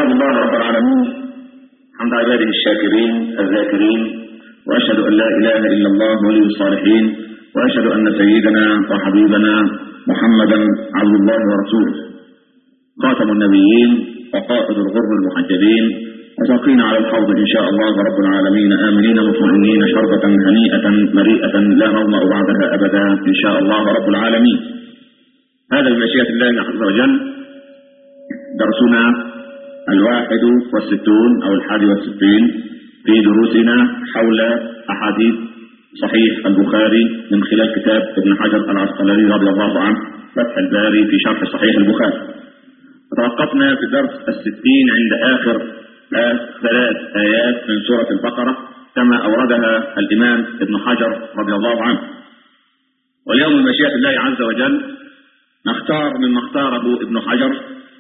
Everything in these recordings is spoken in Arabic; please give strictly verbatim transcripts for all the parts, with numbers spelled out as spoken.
أحمد الله رب العالمين حمد عباده الشاكرين الذاكرين، وأشهد أن لا إله إلا الله ولي الصالحين، وأشهد أن سيدنا وحبيبنا محمدا عبد الله ورسوله، خاتم النبيين وقائد الغر المحجبين، وساقينا على الحوض إن شاء الله رب العالمين آمنين مطمئنين شربة هنيئة مريئة لا نظمأ بعدها أبدا إن شاء الله رب العالمين. هذا بمشيئة الله عز وجل درسنا الواحد والستون أو الحادي والستين في دروسنا حول أحاديث صحيح البخاري من خلال كتاب ابن حجر العسقلاني رضي الله عنه فتح الباري في شرح صحيح البخاري. توقفنا في الدرس الستين عند آخر ثلاث آيات من سورة البقرة كما أوردها الإمام ابن حجر رضي الله عنه. واليوم بمشيئة الله عز وجل نختار مما اختاره ابن حجر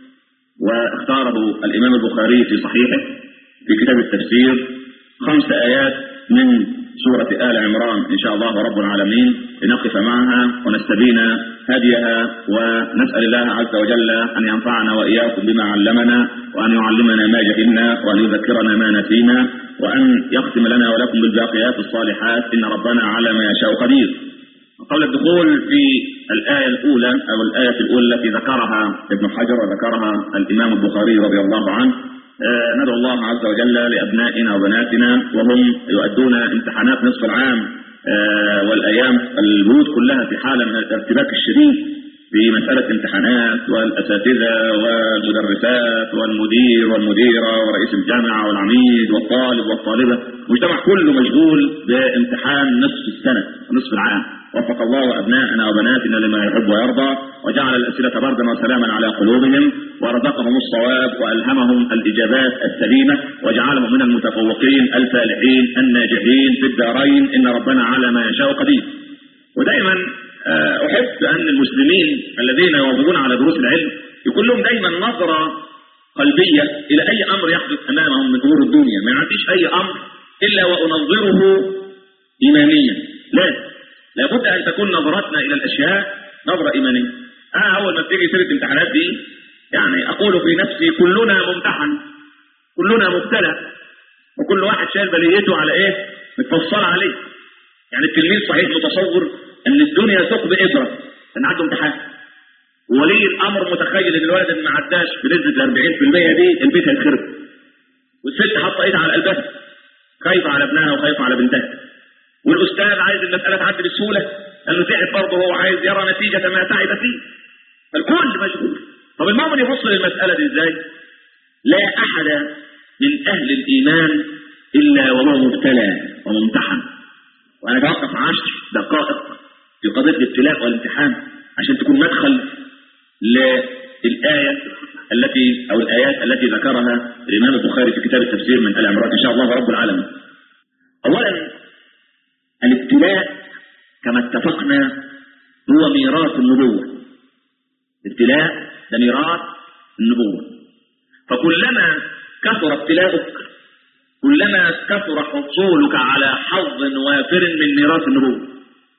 واختاره الإمام البخاري في صحيحه في كتاب التفسير خمس آيات من سورة آل عمران إن شاء الله رب العالمين لنقف معها ونستبين هديها، ونسأل الله عز وجل أن ينفعنا وإياكم بما علمنا، وأن يعلمنا ما جهلنا، وأن يذكرنا ما نسينا، وأن يختم لنا ولكم بالباقيات الصالحات إن ربنا على ما يشاء قدير. قبل الدخول في الآية الأولى أو الآية الأولى التي ذكرها ابن حجر وذكرها الإمام البخاري رضي الله عنه، آه ندعو الله عز وجل لأبنائنا وبناتنا وهم يؤدون امتحانات نصف العام آه والأيام البيوت كلها في حالة من الارتباك الشديد في مسألة امتحانات، والأساتذة والمدرسات والمدير والمديرة ورئيس الجامعة والعميد والطالب والطالبة، المجتمع كله مشغول بامتحان نصف السنة ونصف العام. وفق الله أبنائنا وبناتنا لما يحب ويرضى، وجعل الأسئلة بردا وسلاما على قلوبهم، ورزقهم الصواب وألهمهم الإجابات السليمة، وجعلهم من المتفوقين الفالحين الناجحين في الدارين إن ربنا على ما يشاء قدير. ودائما أحب أن المسلمين الذين يواظبون على دروس العلم يكون لهم دائما نظرة قلبية إلى أي أمر يحدث أمامهم من أمور الدنيا. ما يعطيش أي أمر إلا وأنظره إيمانيا، لا لابد أن تكون نظرتنا إلى الأشياء نظرة إيمانية. أنا أول ما بتيجي سيرة الامتحانات دي يعني أقول في نفسي كلنا ممتحن، كلنا مبتلى، وكل واحد شايل بليته على إيه متفصلة عليه. يعني التلميذ صحيح متصور أن الدنيا ثقب إبرة أن عنده امتحان، وولي الأمر متخيل أن الولد اللي ما عداش بنسبة الأربعين في المية دي البيت هيتخرب، والست حاطة إيدها على قلبها خايفة على ابنها وخايفة على بنتها، والأستاذ عايز المسألة تعدي بسهولة لأنه تعب برضه، هو عايز يرى نتيجة ما تعب فيه. الكل مشغول. طب المؤمن يبص للمسألة دي إزاي؟ لا أحد من أهل الإيمان إلا وهو مبتلى وممتحن. وأنا بوقف عشر دقائق في قضية الابتلاء والامتحان عشان تكون مدخل للآية التي أو الآيات التي ذكرها الإمام البخاري في كتاب التفسير من آل عمران إن شاء الله رب العالمين. أولا الابتلاء كما اتفقنا هو ميراث النبوة. الابتلاء ده ميراث النبوة، فكلما كثر ابتلاؤك كلما كثر حصولك على حظ وافر من ميراث النبوة،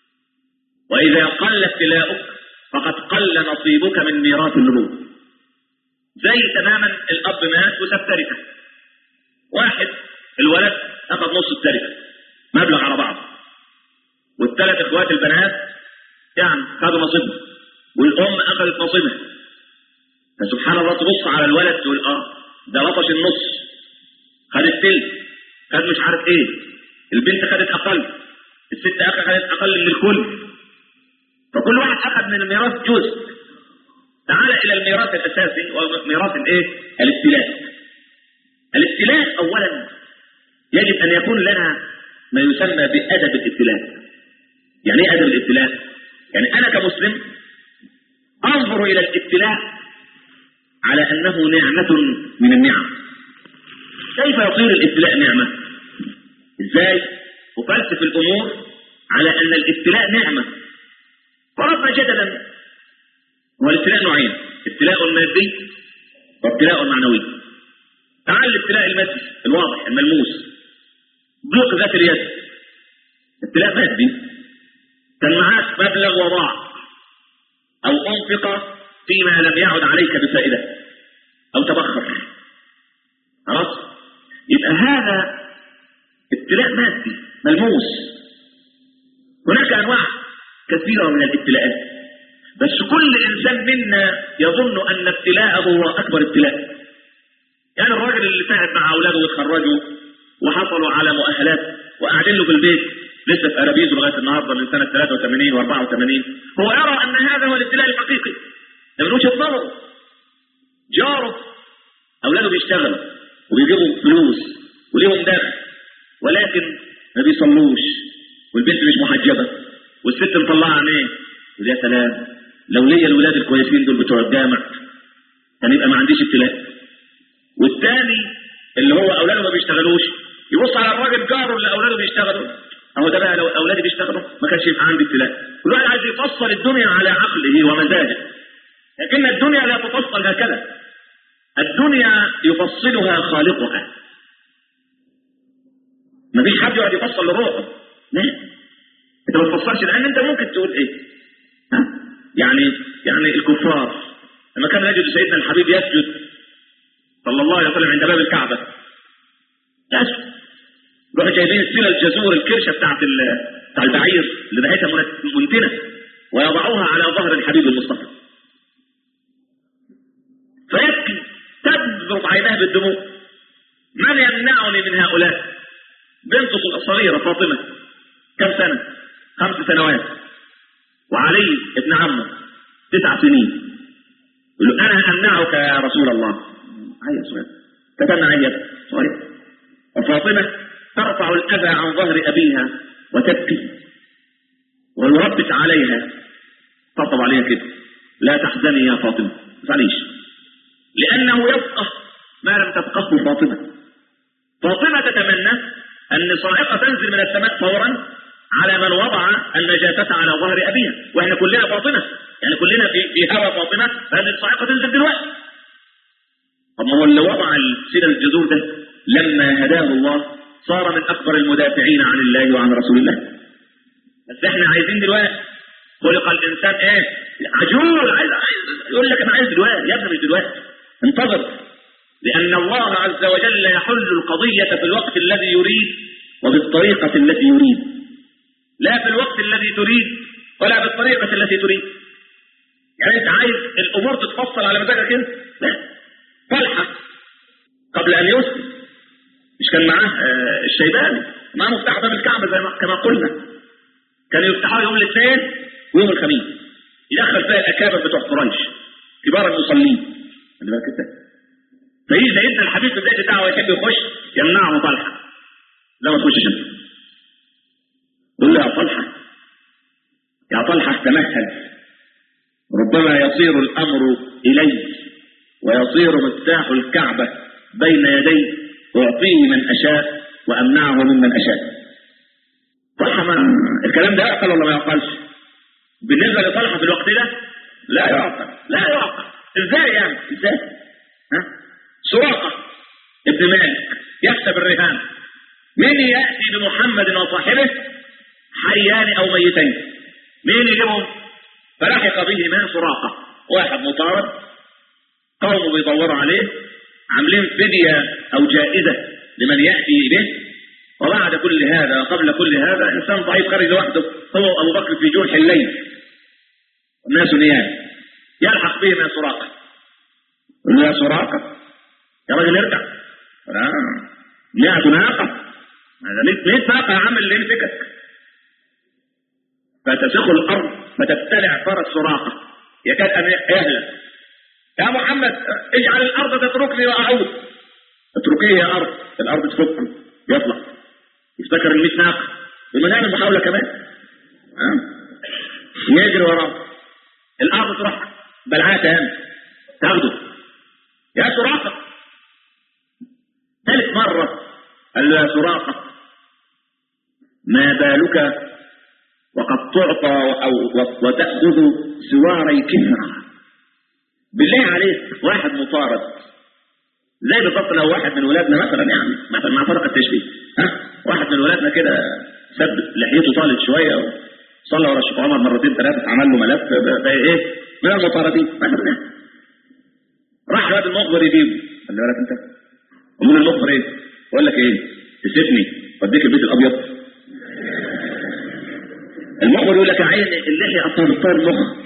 وإذا قل ابتلاؤك فقد قل نصيبك من ميراث النبوة. زي تماما الأب مات وساب تركة، واحد الولد أخذ نص التركة مبلغ على بعض، والثلاث اخوات البنات يعني خدوا نصيبهم، والام اخذت نصيبها. فسبحان الله تبص على الولد تقول اه ده لطش النص، خد الثلث، خد مش عارف ايه، البنت خدت اقل، الست اخذت اقل من الكل، فكل واحد اخذ من الميراث جزء. تعال الى الميراث الاساسي وميراث الايه؟ الابتلاء. الابتلاء اولا يجب ان يكون لنا ما يسمى بادب الابتلاء. يعني ايه ادب الابتلاء؟ يعني انا كمسلم انظر الى الابتلاء على انه نعمة من النعم. كيف يصير الابتلاء نعمة؟ ازاي؟ وفلسف الامور على ان الابتلاء نعمة. فرضنا جدلا هو الابتلاء نوعين، ابتلاء مادي وابتلاء معنوي. تعال الابتلاء المادي الواضح الملموس، ضيق ذات اليد، ابتلاء مادي، كان معاك مبلغ وضاع او انفق فيما لم يعد عليك بفائدة او تبخر، ابتلاء مادي ملموس. هناك انواع كثيرة من الابتلاءات، بس كل انسان منا يظن ان ابتلاءه هو اكبر ابتلاء. يعني الراجل اللي تعب مع اولاده ويتخرجوا وحصلوا على مؤهلات وقاعدين له في البيت لسه في ارابيزه لغايه النهارده من سنه ثلاثة وثمانين وأربعة وثمانين، هو يرى ان هذا هو الابتلاء الحقيقي. من وجهه نظره جاره اولاده بيشتغلوا وبيجيبوا فلوس وليهم دخل، ولكن ما بيصلوش والبنت مش محجبه والست مطلعه عينيه، ويا سلام لو ليا الولاد الكويسين دول بتوع الجامع كان يبقى ما عنديش ابتلاء. والثاني اللي هو اولاده ما بيشتغلوش يبص على الراجل جاره اللي اولاده بيشتغلوا، اهو ده بقى لو اولادي بيشتغلوا ما كانش يبقى عندي ابتلاء. كل واحد عايز يفصل الدنيا على عقله ومزاجه، لكن الدنيا لا تفصل هكذا. الدنيا يفصلها خالقها. ما فيش حد يقعد يفصل لروحه، لا انت ما تفصلش، لان انت ممكن تقول ايه ها؟ يعني يعني الكفار لما كان يجد سيدنا الحبيب يسجد صلى الله عليه وسلم عند باب الكعبه يسجد، يروحوا جايبين السله الجزور الكرشه بتاعت بتاع البعير اللي بقيتها منتنه ويضعوها على ظهر الحبيب المصطفى، فيبكي تذرف عيناه بالدموع. من يمنعني من هؤلاء؟ بنته الصغيره فاطمه كم سنه؟ خمس سنوات، وعلي ابن عمه تسع سنين. يقول له انا امنعك يا رسول الله. هيا صغير تتمنع هي صغير. وفاطمه ترفع الاذى عن ظهر ابيها وتبكي ويربت عليها، طبطب عليها كده، لا تحزني يا فاطمه ما تزعليش، لانه يفقه ما لم تفقهه فاطمه. فاطمه تتمنى ان صاعقه تنزل من السماء فورا على من وضع النجاسه على ظهر ابيها، واحنا كلنا فاطمه، يعني كلنا في في هوى فاطمه فان الصاعقه تنزل دلوقتي. طب ما هو اللي وضع السيره الجذور ده لما هداه الله صار من اكبر المدافعين عن الله وعن رسول الله. بس احنا عايزين دلوقتي، خلق الانسان ايه؟ عجول، عايز عايز يقول لك انا عايز دلوقتي. يا ابني مش دلوقتي، انتظر، لان الله عز وجل يحل القضيه في الوقت الذي يريد وبالطريقه التي يريد، لا في الوقت الذي تريد ولا بالطريقه التي تريد. يعني انت عايز الامور تتفصل على مزاجك كده؟ لا. طلحه قبل ان يسلم مش كان معاه آه الشيباني معاه مفتاح باب الكعبه زي ما كما قلنا، كان يفتحوه يوم الاثنين ويوم الخميس، يدخل فيها الاكابر بتوع قريش كبار المصلين. خلي بالك انت، فيجي سيدنا الحبيب في بدايه الدعوه يحب يخش يمنعه طلحه، لا ما تخشش انت. يقول له يا طلحه يا طلحه تمهل، ربما يصير الامر الي ويصير مفتاح الكعبه بين يدي، واعطيه من اشاء وامنعه ممن اشاء. طلحه ما الكلام ده يعقل ولا ما يعقلش؟ بالنسبه لطلحه في الوقت ده لا يعقل، لا يعقل. ازاي يعني؟ ازاي؟ ها؟ سراقه ابن مالك يحسب الرهان، مين ياتي بمحمد وصاحبه حيان او ميتين؟ مين يجيبهم؟ فلحق بهما سراقه، واحد مطارد قومه بيدوروا عليه، عاملين فديه او جائزه لمن ياتي به. وبعد كل هذا وقبل كل هذا انسان ضعيف خارج لوحده، هو ابو بكر في جرح الليل والناس نيام، يلحق بهما سراقه. يقول له يا سراقه يا راجل ارجع، لا مئة ناقه، هذا مئة ناقه يا عم اللي يمسكك. فتسخ الارض فتبتلع فرس سراقه يكاد ان يهلك. يا محمد اجعل الارض تتركني واعود. اتركيه يا ارض، الارض تفك يطلع يفتكر المئة ناقه لما نعمل محاوله كمان، ها يجري وراه، الارض تروح بلعاه تاني تاخده. يا سراقه ثالث مره قال له يا سراقه ما بالك وقد تعطى أو وتأخذ سواري كفرة؟ بالله عليك واحد مطارد زي بالضبط لو واحد من ولادنا مثلا، يعني مثلا مع فرق التشبيه، ها واحد من ولادنا كده سب لحيته طالت شويه وصلى ورا الشيخ عمر مرتين ثلاثه عمل له ملف ده ايه من المطاردين مثلا، راح الواد المخبر يجيبه. خلي بالك انت، امور المخبر ايه؟ يقول لك ايه؟ تسيبني وديك البيت الابيض. المخبر يقول لك يا عين اللحيه اصلا بتطير المخ.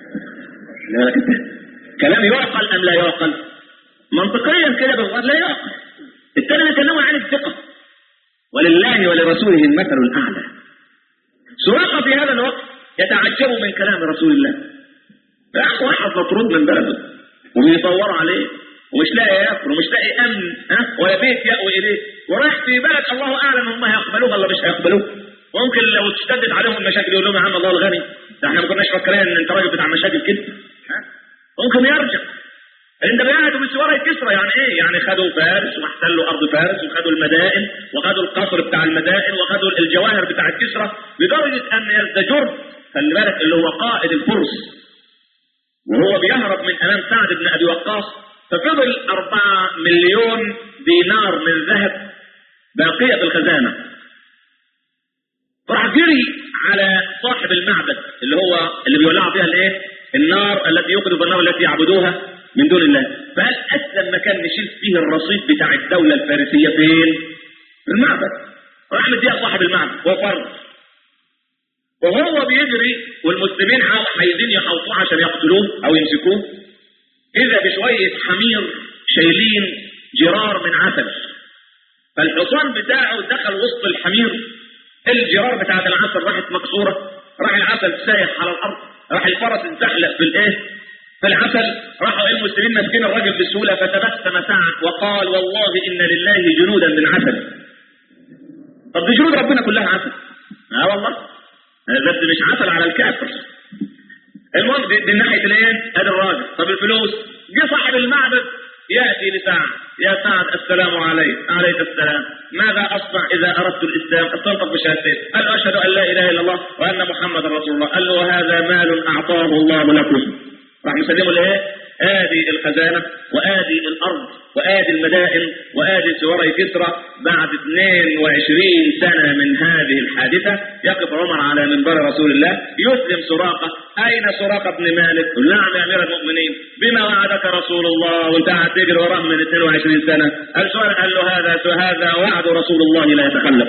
كلام يعقل ام لا يعقل؟ منطقيا كده بالغير لا يعقل. الثاني بيكلموا عن الثقه، ولله ولرسوله المثل الاعلى. سراقه في هذا الوقت يتعجب من كلام رسول الله. فأخو واحد مطرود من بلده وبيطور عليه ومش لاقي ياكل ومش لاقي امن ها ولا بيت يأوي اليه، ورايح في بلد الله اعلم هم هيقبلوه ولا مش هيقبلوه. ممكن لو اشتدت عليهم المشاكل يقول لهم يا عم الله الغني، ده احنا ما كناش فاكرين ان انت راجل بتاع مشاكل كده. ممكن يرجع. انت بيعتوا بالسواري كسرى يعني ايه؟ يعني خدوا فارس واحتلوا ارض فارس وخدوا المدائن وخدوا القصر بتاع المدائن وخدوا الجواهر بتاع كسرى، لدرجه ان يزدجر خلي بالك اللي هو قائد الفرس وهو بيهرب من امام سعد بن ابي وقاص، ففضل أربعة مليون دينار من ذهب باقيه في الخزانه. راح جري على صاحب المعبد اللي هو اللي بيولعوا فيها الايه؟ النار التي يوقد النار التي يعبدوها من دون الله. فقال اسلم مكان نشيل فيه الرصيد بتاع الدوله الفارسيه فين؟ في المعبد. راح مديها صاحب المعبد وفر. وهو بيجري والمسلمين عايزين يحوطوه عشان يقتلوه او يمسكوه، اذا بشويه حمير شايلين جرار من عسل. فالحصان بتاعه دخل وسط الحمير، الجرار بتاعت العسل راحت مكسوره، راح العسل سايح على الارض، راح الفرس اتزحلق في الايه؟ في العسل. راحوا المسلمين ماسكين الراجل بسهوله فتبسم سعد وقال والله ان لله جنودا من عسل. طب دي جنود ربنا كلها عسل. اه والله بس مش عسل على الكافر. المهم دي, دي ناحيه الايه؟ ادي الراجل. طب الفلوس؟ جه صاحب المعبد ياتي لسعد، يا سعد السلام عليك. عليك السلام. ماذا اصنع اذا اردت الاسلام؟ استنطق بشهادتين. قال اشهد ان لا اله الا الله وان محمد رسول الله. قال له وهذا مال اعطاه الله لكم. راح مسلموا الايه؟ ادي الخزانه وادي الارض وادي المدائن وادي سواري كسرى. بعد اثنين وعشرين سنه من هذه الحادثه يقف عمر على منبر رسول الله يسلم سراقه. اين سراقه بن مالك؟ نعم يا امير المؤمنين. بما وعدك رسول الله وانت قاعد تجري وراه من اثنين وعشرين سنه؟ قال قال له هذا هذا وعد رسول الله لا يتخلف.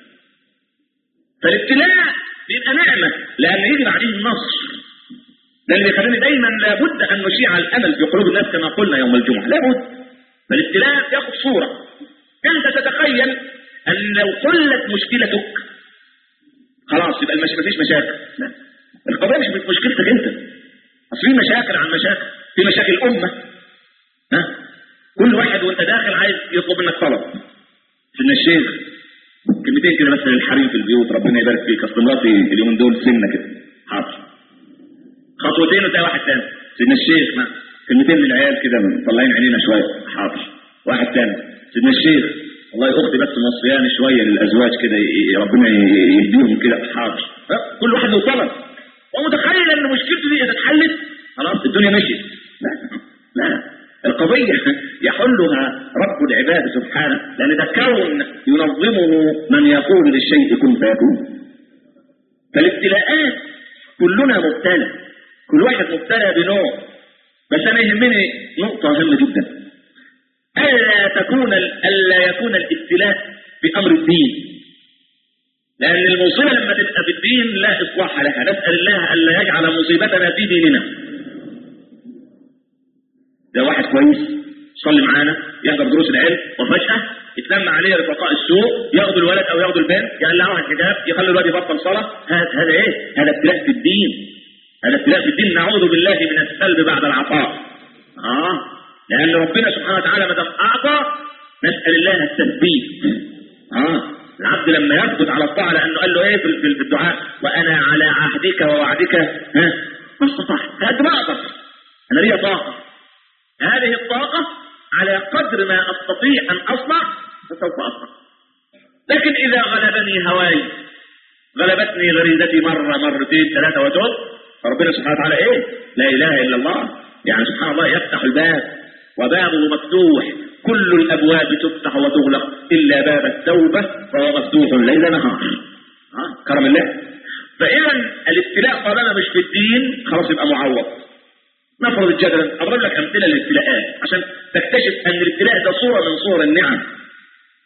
فالابتلاء بيبقى نعمه لان يجري عليه النصر. ده اللي يخليني دايما لابد ان نشيع الامل في قلوب الناس كما قلنا يوم الجمعه، لابد. فالابتلاء ياخذ صوره. انت تتخيل ان لو حلت مشكلتك خلاص يبقى المش... مفيش مشاكل. لا، القضيه مش مشكلتك انت. اصل في مشاكل عن مشاكل، في مشاكل امه. ها؟ كل واحد وانت داخل عايز يطلب منك طلب. سيدنا الشيخ كلمتين كده بس للحريم في البيوت، ربنا يبارك فيك، اصل مراتي اليومين دول سنه كده. حاضر. خطوتين وتلاقي واحد تاني. سيدنا الشيخ ما كلمتين من العيال كده مطلعين عينينا شويه. حاضر. واحد تاني. سيدنا الشيخ والله اختي بس موصياني شويه للازواج كده ربنا يهديهم كده. حاضر. كل واحد له طلب ومتخيل ان مشكلته دي اذا اتحلت خلاص الدنيا مشيت. لا لا، القضيه يحلها رب العباد سبحانه، لان ده كون ينظمه من يقول للشيء كن فيكون. فالابتلاءات كلنا مبتلى، كل واحد مبتلى بنوع. بس انا يهمني نقطه هامه جدا، الا تكون الا يكون الابتلاء بامر الدين، لان المصيبه لما تبقى في الدين لا اصلاح لها. نسال الله الا يجعل مصيبتنا في ديننا. ده واحد كويس يصلي معانا يحضر دروس العلم وفجاه يتلم عليه رفقاء السوء، ياخذوا الولد او ياخذوا البنت يقلعوها الحجاب يخلوا الولد يبطل صلاه. هذا ايه؟ هذا ابتلاء في الدين. هذا ابتلاء في الدين. نعوذ بالله من السلب بعد العطاء. اه لان ربنا سبحانه وتعالى ما دام اعطى نسال الله التثبيت. اه العبد لما يثبت على الطاعه، لانه قال له ايه في الدعاء؟ وانا على عهدك ووعدك ها ما استطعت. قد ما اقدر انا لي طاقه، هذه الطاقه على قدر ما استطيع ان اصنع فسوف اصنع. لكن اذا غلبني هواي، غلبتني غريزتي مره مرتين ثلاثه وتوب، فربنا سبحانه وتعالى ايه؟ لا اله الا الله. يعني سبحان الله يفتح الباب وبابه مفتوح، كل الابواب تفتح وتغلق الا باب التوبه فهو مفتوح ليل نهار. ها كرم الله. فاذا الابتلاء طالما مش في الدين خلاص يبقى معوض. نفرض الجدل، اضرب لك امثله للابتلاءات عشان تكتشف ان الابتلاء ده صوره من صور النعم.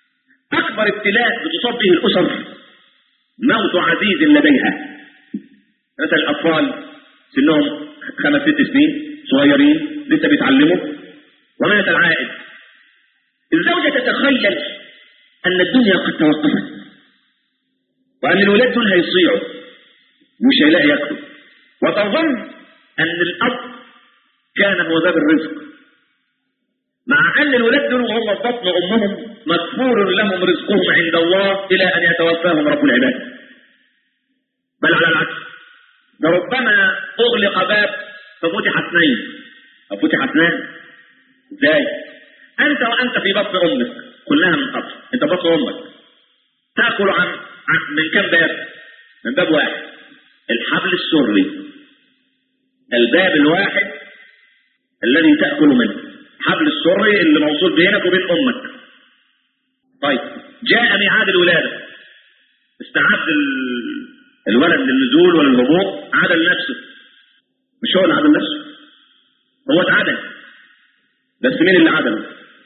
أكبر ابتلاء بتصاب به الأسر موت عزيز لديها. مثل الأطفال سنهم خمس ست سنين صغيرين لسه بيتعلموا ومات العائد. الزوجة تتخيل أن الدنيا قد توقفت وأن الولاد دول هيصيعوا مش هيلاقي ياكلوا، وتظن أن الأب كان هو باب الرزق، مع أن الولاد دول وهم في بطن أمهم مغفور لهم رزقهم عند الله إلى أن يتوفاهم رب العباد. بل على العكس، ده ربما أغلق باب ففتح اثنين أو فتح اثنان. ازاي؟ أنت وأنت في بطن أمك كلها من قبل، أنت بطن أمك تأكل عن من كم باب؟ من باب واحد، الحبل السري، الباب الواحد الذي تأكل منه، الحبل السري اللي موصول بينك وبين أمك. طيب جاء ميعاد الولادة، استعد الولد للنزول وللهبوط، عدل نفسه. مش هو اللي عدل نفسه، هو اتعدل، بس مين اللي عدل؟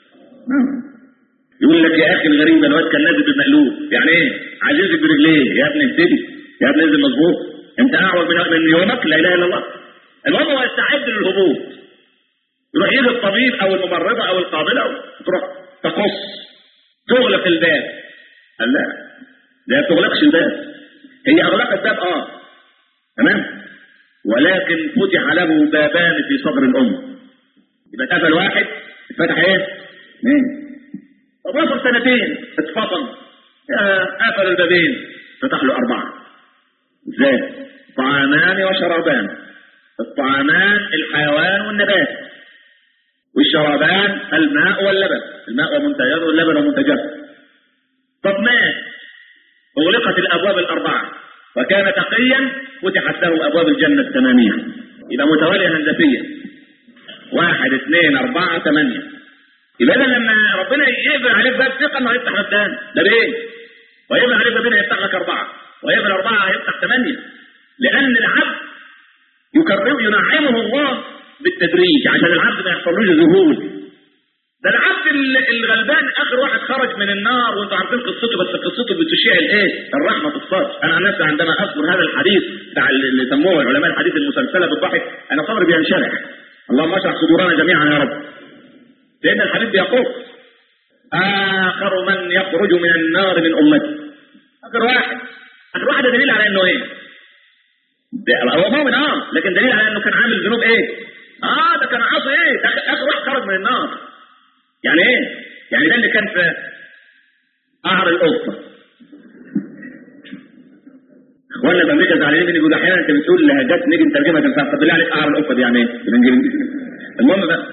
يقول لك يا اخي الغريب الواد كان نازل بالمقلوب. يعني ايه؟ عايز ينزل برجليه. يا ابني اهتدي، يا ابني انزل مظبوط، انت اعوج من يومك، لا اله الا الله. المهم هو يستعد للهبوط، يروح يجي الطبيب او الممرضه او القابله وتروح تقص تغلق الباب. قال لا، ده ما تغلقش الباب، هي اغلقت باب اه تمام، ولكن فتح له بابان في صدر الام. يبقى اتقفل واحد، اتفتح ايه؟ اثنين. طب وصل سنتين اتفطن، قفل البابين فتح له اربعه. ازاي؟ طعامان وشرابان. الطعامان الحيوان والنبات، والشرابان الماء واللبن، الماء ومنتجاته واللبن ومنتجاته. طب مات، اغلقت الابواب الاربعه وكان تقيا، فتحت له ابواب الجنه الثمانيه. يبقى متواليه هندسيه، واحد اثنين اربعه ثمانيه. يبقى لما ربنا يقفل عليك باب ثقه انه يفتح لك ثاني ده بايه؟ ويقفل عليك بابين يفتح لك اربعه، ويقفل اربعه هيفتح ثمانيه. لان العبد يكرم ينعمه الله بالتدريج عشان العبد ما يحصلوش ذهول. ده العبد الغلبان اخر واحد خرج من النار، وانتوا عارفين قصته، بس قصته بتشيع الايه؟ الرحمه في الصدر. انا عن نفسي عندما اذكر هذا الحديث بتاع اللي سموه علماء الحديث المسلسله بالضحك، انا صدري بينشرح. اللهم اشرح صدورنا جميعا يا رب. لان الحديث بيقول اخر من يخرج من النار من امتي، اخر واحد. اخر واحد دليل على انه ايه؟ هو مؤمن اه، لكن دليل على انه كان عامل ذنوب ايه؟ اه ده كان عاصي ايه؟ اخر واحد خرج من النار. يعني ايه؟ يعني ده اللي كان في قعر القطه. اخوانا في امريكا زعلانين مني، بيقولوا احيانا انت بتقول لهجات نيجي نترجمها تنفع، طب بالله عليك قعر القطه دي يعني ايه؟ بالانجليزي. المهم بقى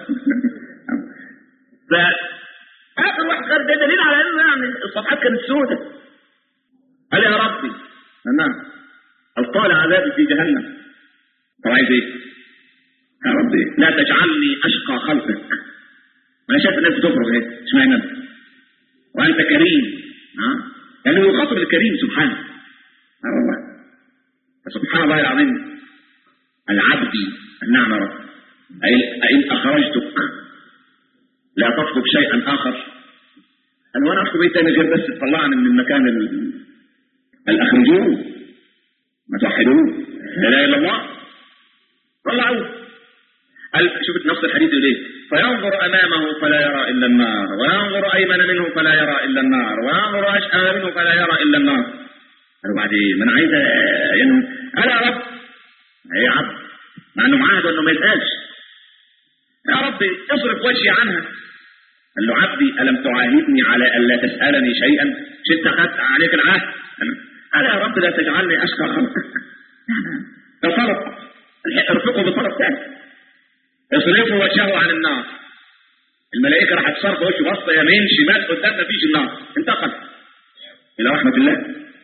فاخر واحد خرج ده دليل على انه يعني الصفحات كانت سوداء. قال يا ربي نعم الطال عذابي في جهنم. طب عايز ايه؟ يا ربي لا تجعلني اشقى خلقك. انا شايف الناس بتفرغ ايه؟ اشمعنى انت؟ وانت كريم، ها؟ يعني هو يخاطب الكريم سبحانه. اه والله سبحان الله العظيم. العبد النعم رب، أين أخرجتك لا تطلب شيئا آخر. أنا وأنا أطلب إيه تاني غير بس تطلعني من المكان الأخرجون ما توحدون لا إله إلا الله. طلعوا شوفت نفس الحديث ليه؟ فينظر أمامه فلا يرى إلا النار، وينظر أيمن منه فلا يرى إلا النار، وينظر أشأم منه فلا يرى إلا النار. قالوا بعدين من عايز يعني ألا يا رب يا عبد، مع أنه معاهد وأنه ما يسألش، يا ربي اصرف وجهي عنها. قال له عبدي ألم تعاهدني على ألا تسألني شيئا؟ شئت أخذت عليك العهد. قال يا رب لا تجعلني أشقى خلقك. ده طلب، ارفقه بطلب ثاني، اصرفوا وجهه عن النار. الملائكة راح تصرف وجهه بصة يمين شمال قدام ما فيش النار، انتقل إلى رحمة الله.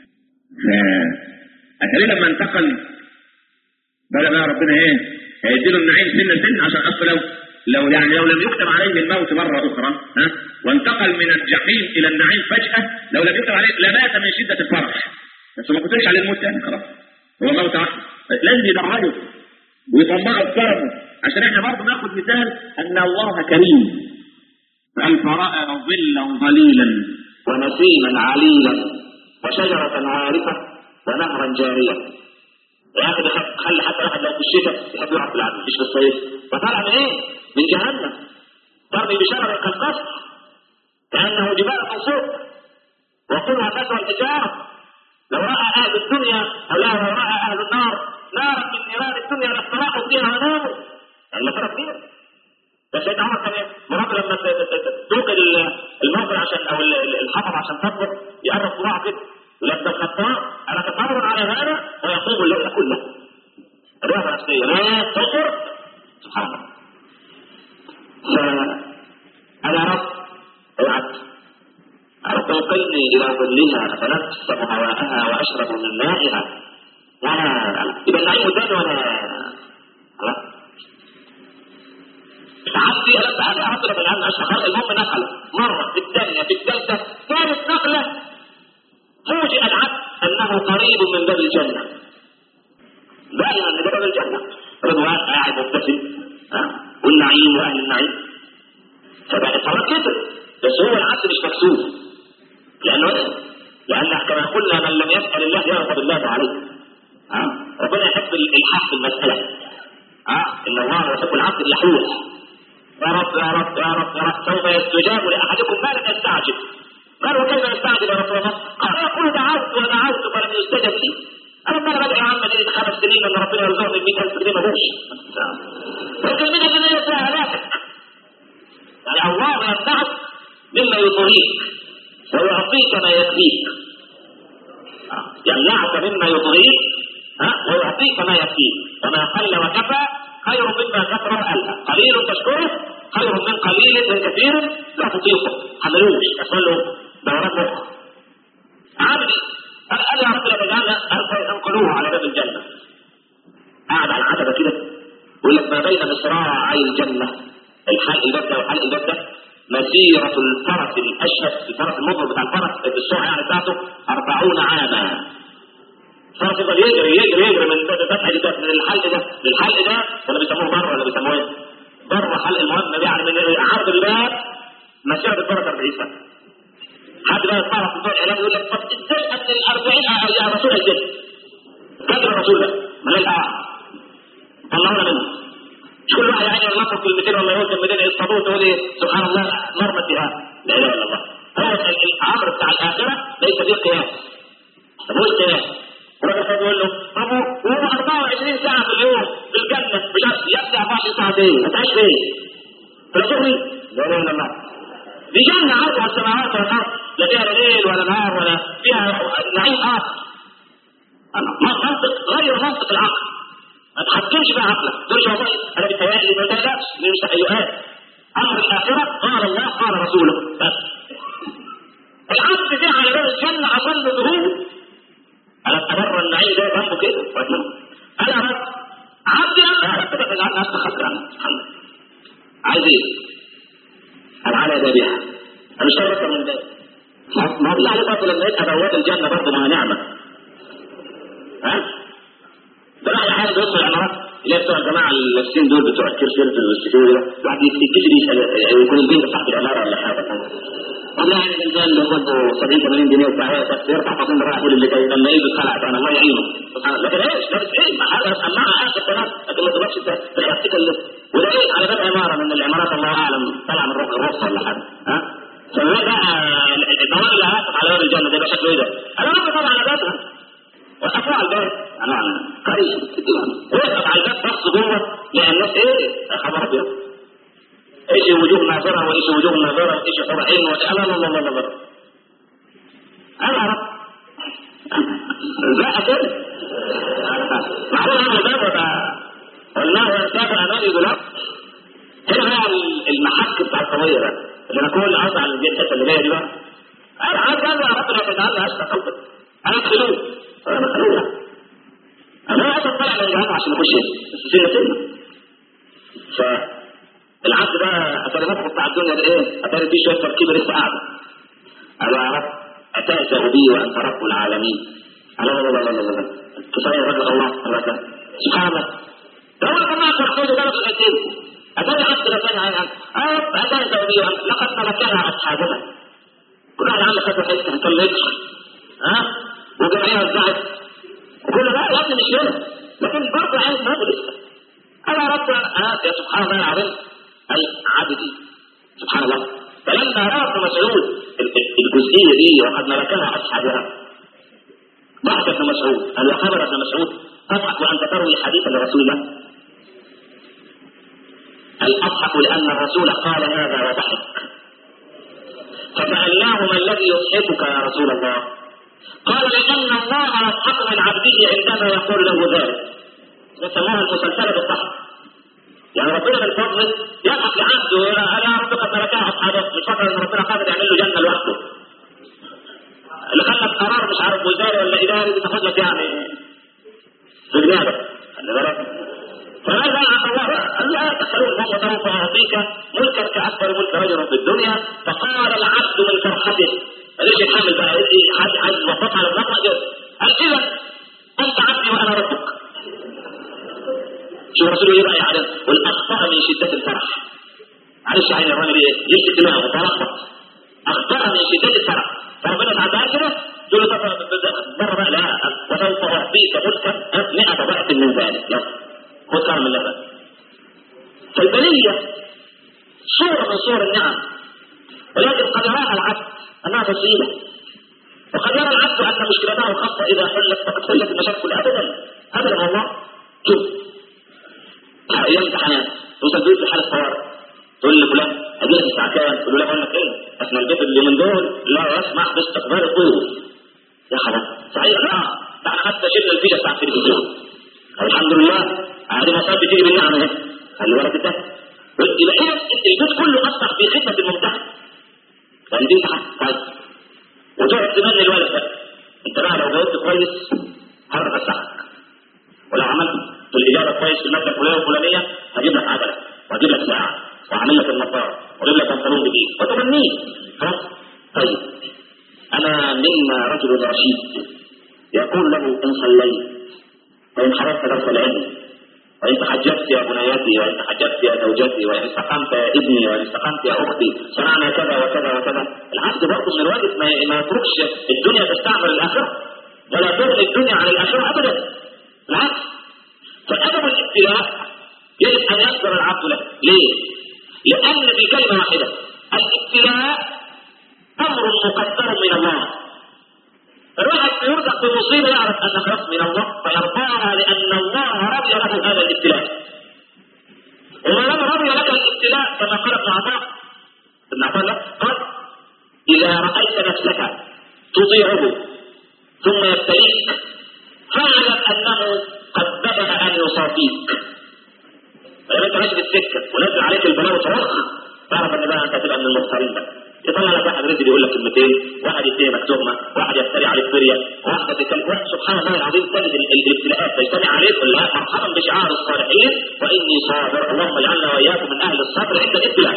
فأتري لما انتقل بدأ بقى ربنا ايه؟ هيديله النعيم سنة سنة عشان أصل لو لو يعني لو لم يكتب عليه الموت مرة أخرى ها وانتقل من الجحيم إلى النعيم فجأة، لو لم يكتب عليه لمات من شدة الفرح، بس ما كتبش عليه الموت تاني خلاص، هو موت واحد. لازم يدعيه ويطمعه بكرمه، عشان احنا برضه ناخد مثال أن الله كريم. قال فرأى ظلا ظليلا ونسيما عليلا وشجرة عارفة ونهرا جاريا. يا اخي خلي حتى واحد لو في الشتاء يحب يقعد في العالم مش في الصيف. وطلع من ايه؟ من جهنم ترمي بشرر كالقصر كأنه جبال منصوب وكلها فتوى الحجارة. لو رأى أهل الدنيا أو لا لو رأى أهل النار نارا من نيران الدنيا لاستراحوا فيها وناموا. يعني مسألة كبيرة. بس سيدنا عمر كان مرات لما تدوق الموقع عشان أو الحطب عشان تطبق يقرب صباعه كده ولما الخطاب أنا تفرج على هذا ويقوم الليل كله. رياضة نفسية لا تقر سبحان الله. فأنا رب العبد رب انقلني إلى ظلها أتنفس هواءها وأشرب من مائها. ولا إذا النعيم قدامي ولا لا عبدي ألم تعالي أعطنا بالعلم أشرب خلق المهم نقل مرة في الثانية في الثالثة ثالث نقلة فوجئ العبد أنه قريب من باب الجنة. دائما من باب الجنة رضوان قاعد مبتسم والنعيم وأهل النعيم. فبقى الصلاة كتر بس هو العبد مش مكسوف لأنه لأن كما قلنا من لم يسأل الله يغضب الله عليه. أه؟ ربنا يحب الإلحاح في المسألة. أه؟ إن الله يحب العبد اللحوح. يا رب يا رب يا رب يا رب سوف يستجاب لأحدكم ما لم يستعجل. قال وكيف يستعجل يا رسول الله؟ قال يقول دعوت ودعوت فلم يستجب لي. أنا ما بدأ يا عم لي خمس سنين أن ربنا يرزقني مئة ألف جنيه مبوش. لكن مئة جنيه فيها هلاك. يعني الله يمنعك مما يطغيك ويعطيك ما يكفيك. يمنعك مما يطغيك ويعطيك ما يكفيك. وما قل وكفى خير مما كثر وألهى. قليل تشكره خير من قليل من كثير لا تطيقه. حملوش يحصل له دورات مخ. عبدي قال يا رب لا تجعلنا انقلوه على باب الجنة. قاعد على العتبة كده يقول لك ما بين مصراعي الجنة الحلق البدة والحلق البدة مسيرة الفرس الأشهد الفرس المضرب بتاع الفرس السرعة يعني بتاعته أربعون عاما. الفرس يفضل يجري يجري يجري من فتحة ده من الحلق ده للحلق ده ولا بيسموه بر ولا بيسموه ايه؟ بر حلق المهم يعني من عرض الباب مسيرة الفرس أربعين سنة. حد بقى يطلع في الدور الإعلام يقول لك طب ازاي قبل الأربعين يا رسول الجن؟ قدر الرسول ده ملاش أعلى طلعونا منه. مش كل واحد يعني يغلطوا كلمتين ولا يقول كلمتين يصطادوه تقول ايه سبحان الله مرمت بها لا اله الا الله. هو الامر بتاع الاخره ليس فيه قياس. طب هو القياس الراجل يقول له طب هو أربعة وعشرين ساعه في اليوم في الجنه مش يبدا أربعة وعشرين ساعه ايه؟ ما تعيش فين؟ في الظهر لا اله الا الله. دي جنه عرضها السماوات والارض لا فيها ليل ولا نهار ولا فيها نعيم اخر. منطق غير منطق العقل. ما تحكمش بقى عقلك تقولش والله انا بتهيألي ما تقلقش دي مش تهيؤات. امر الاخره قال الله قال رسوله بس. العبد ده على باب الجنه اظل ظهور انا اتبرى النعيم ده جنبه كده انا رب عبدي انا اتبقى في العالم نفسي خطر عنه عايز ايه؟ انا على ذبيحه انا مش اكتر من ده. ما هو يعني برضه لما يبقى بواب الجنه برضه مع نعمه. ها؟ ده بقى حاجه بيوصل العمارات اللي هي بتوع الجماعه اللابسين دول بتوع الكيرسيرت والسكيورتي ده واحد يتكسر يسال يكون البنت بتاعت العماره ولا حاجه والله يعني الانسان اللي خده سبعين ثمانين جنيه وبتاع يرفع فصين راح يقول اللي جاي لما يجي الخلع انا الله يعينه سبحان الله. لكن ايش لابس ايه؟ ما حاجه سماعه اخر كلام لكن ما تبقاش انت تخاف تكلم ولقيت على باب عماره من العمارات الله اعلم طلع من روح الرصه ولا حاجه ها؟ فهو بقى الضوابط اللي هاتف على باب الجنه ده يبقى شكله ايه ده؟ انا بقى طبعا على بابها وقفوا على الباب انا كويس وقف على الباب بص جوه لقى الناس ايه؟ خبر ابيض ايش وجوه ناظره وايش وجوه ناظره وايش حور عين ولا لا لا لا لا انا رب لا كده معقول انا الباب ولا والله يتابع امامي يقول هنا بقى المحك بتاع القضيه ده اللي انا كل عاوز على الحته اللي جايه دي بقى انا عايز انا ربنا يتعالى اشتغل قلبك انا ادخلوه انا ادخلوه انا عايز اطلع من الجهاز عشان اخش بس سنه سنه. فالعبد بقى اتاري مخه بتاع الدنيا ده ايه؟ اتاري فيه شويه تركيبه لسه قاعده. قالوا يا رب اتأتى بي وانت رب العالمين. لا لا لا لا لا لا كفايه رجل الله الله تعالى سبحان الله. ده هو كمان تركيبه ده في الدين. اتاري عبد لسان عن عن اتأتى بي لقد تركنا اصحابنا. كل واحد عنده فتره حته ما تكلمش ها وجمعيه وزعت وكل لا يا ابني مش كده، لكن برضه عايز مدرس. انا رب آه يا سبحان الله العظيم العبدي سبحان الله. فلما راى ابن مسعود الجزئيه دي وقد ملكها اصحابها ضحك ابن مسعود. قال وخبر ابن مسعود تضحك وانت تروي حديثا لرسول الله؟ الاضحك لان الرسول قال هذا وضحك. فسالناه ما الذي يضحكك يا رسول الله؟ قال لان الله يضحك من عبده عندما يقول له ذلك. يسموها المسلسله بالضحك. يعني ربنا من فضله يضحك لعبده يا رب قد تركها اصحابه مش فاكر ان ربنا قادر يعمل له جنه لوحده. اللي خلى قرار مش عارف وزاري ولا اداري بتاخد لك يعني في جنابك. خلي بالك. فماذا عمل الله؟ قال لا تخلون هم سوف اعطيك ملكا كاكبر ملك رجل في الدنيا. فقال العبد من فرحته ليش يتحمل بقى حد حد وقف على الرقم ده. قال اذا انت عبدي وانا ربك. شو رسول الله يبقى يعلم والاخطاء من شده الفرح. معلش عين الراجل ايه؟ يمسك دماغه وتلخبط. اخطاء من شده الفرح. فربنا تعالى كده تقول له بره بقى لا وسوف اعطيك ملكا مئة ضعف من ذلك. يلا خذ كلام من الله. فالبليه صوره من صور النعم، ولكن قد يراها العبد انها مصيبه، وقد يرى العبد ان مشكلته خاصه اذا حلت فقد حلت المشاكل. ابدا ابدا والله. شوف ايام امتحانات توصل بيت لحاله طوارئ تقول لفلان اجي لك الساعه كام؟ تقول له اقول لك ايه؟ احنا البيت اللي من دول لا يسمح باستقبال الضيوف. يا خبر صحيح؟ لا ده احنا حتى شلنا الفيشه بتاع التلفزيون. الحمد لله هذه مصائب بتيجي بالنعمه اهي. خلي بالك انت. يبقى اذا البيت كله اصبح في خدمه الممتحن. يعني دي امتحان طيب وتقعد تمني الولد ده. انت بقى لو جاوبت كويس هرب اسعدك، ولو عملت في الاجابه كويس في الماده الفلانيه الفلانيه هجيب لك عجله وهجيب لك ساعه واعمل لك النظاره واجيب لك بنطلون جديد وتمنيه. خلاص طيب انا منا رجل رشيد يقول له ان صليت وان حضرت درس العلم وان تحجبت يا بنياتي وان تحجبت يا زوجتي وان استقمت يا ابني وان استقمت يا اختي صنعنا كذا وكذا وكذا. العبد برضه من الواجب ما يتركش الدنيا تستعمل الاخره ولا تغني الدنيا عن الاخره ابدا. العكس. فادب الابتلاء يجب ان يصبر العبد له. ليه؟ لان في كلمه واحده الابتلاء امر مقدر من الله. الواحد يرزق بمصيبه يعرف ان خلاص من الله فيرضاها لان الله رضي له هذا الابتلاء. وما لم رضي لك الابتلاء كما قال ابن عطاء ابن عطاء قال اذا رايت نفسك تطيعه ثم يبتليك فاعلم انه قد بدا ان يصافيك. فلما انت ماشي في السكه ونزل عليك البلاء وصراخ تعرف ان بقى انت هتبقى من المختارين بقى. يطلع لك واحد رجل يقول لك كلمتين، واحد يتهمك تهمه، واحد يفتري عليك فريه، واحده تتكلم واحد. سبحان الله العظيم تجد الابتلاءات تجتمع عليك ولا مرحبا بشعار الصالحين واني صابر. اللهم اجعلنا واياكم من اهل الصبر عند الابتلاء.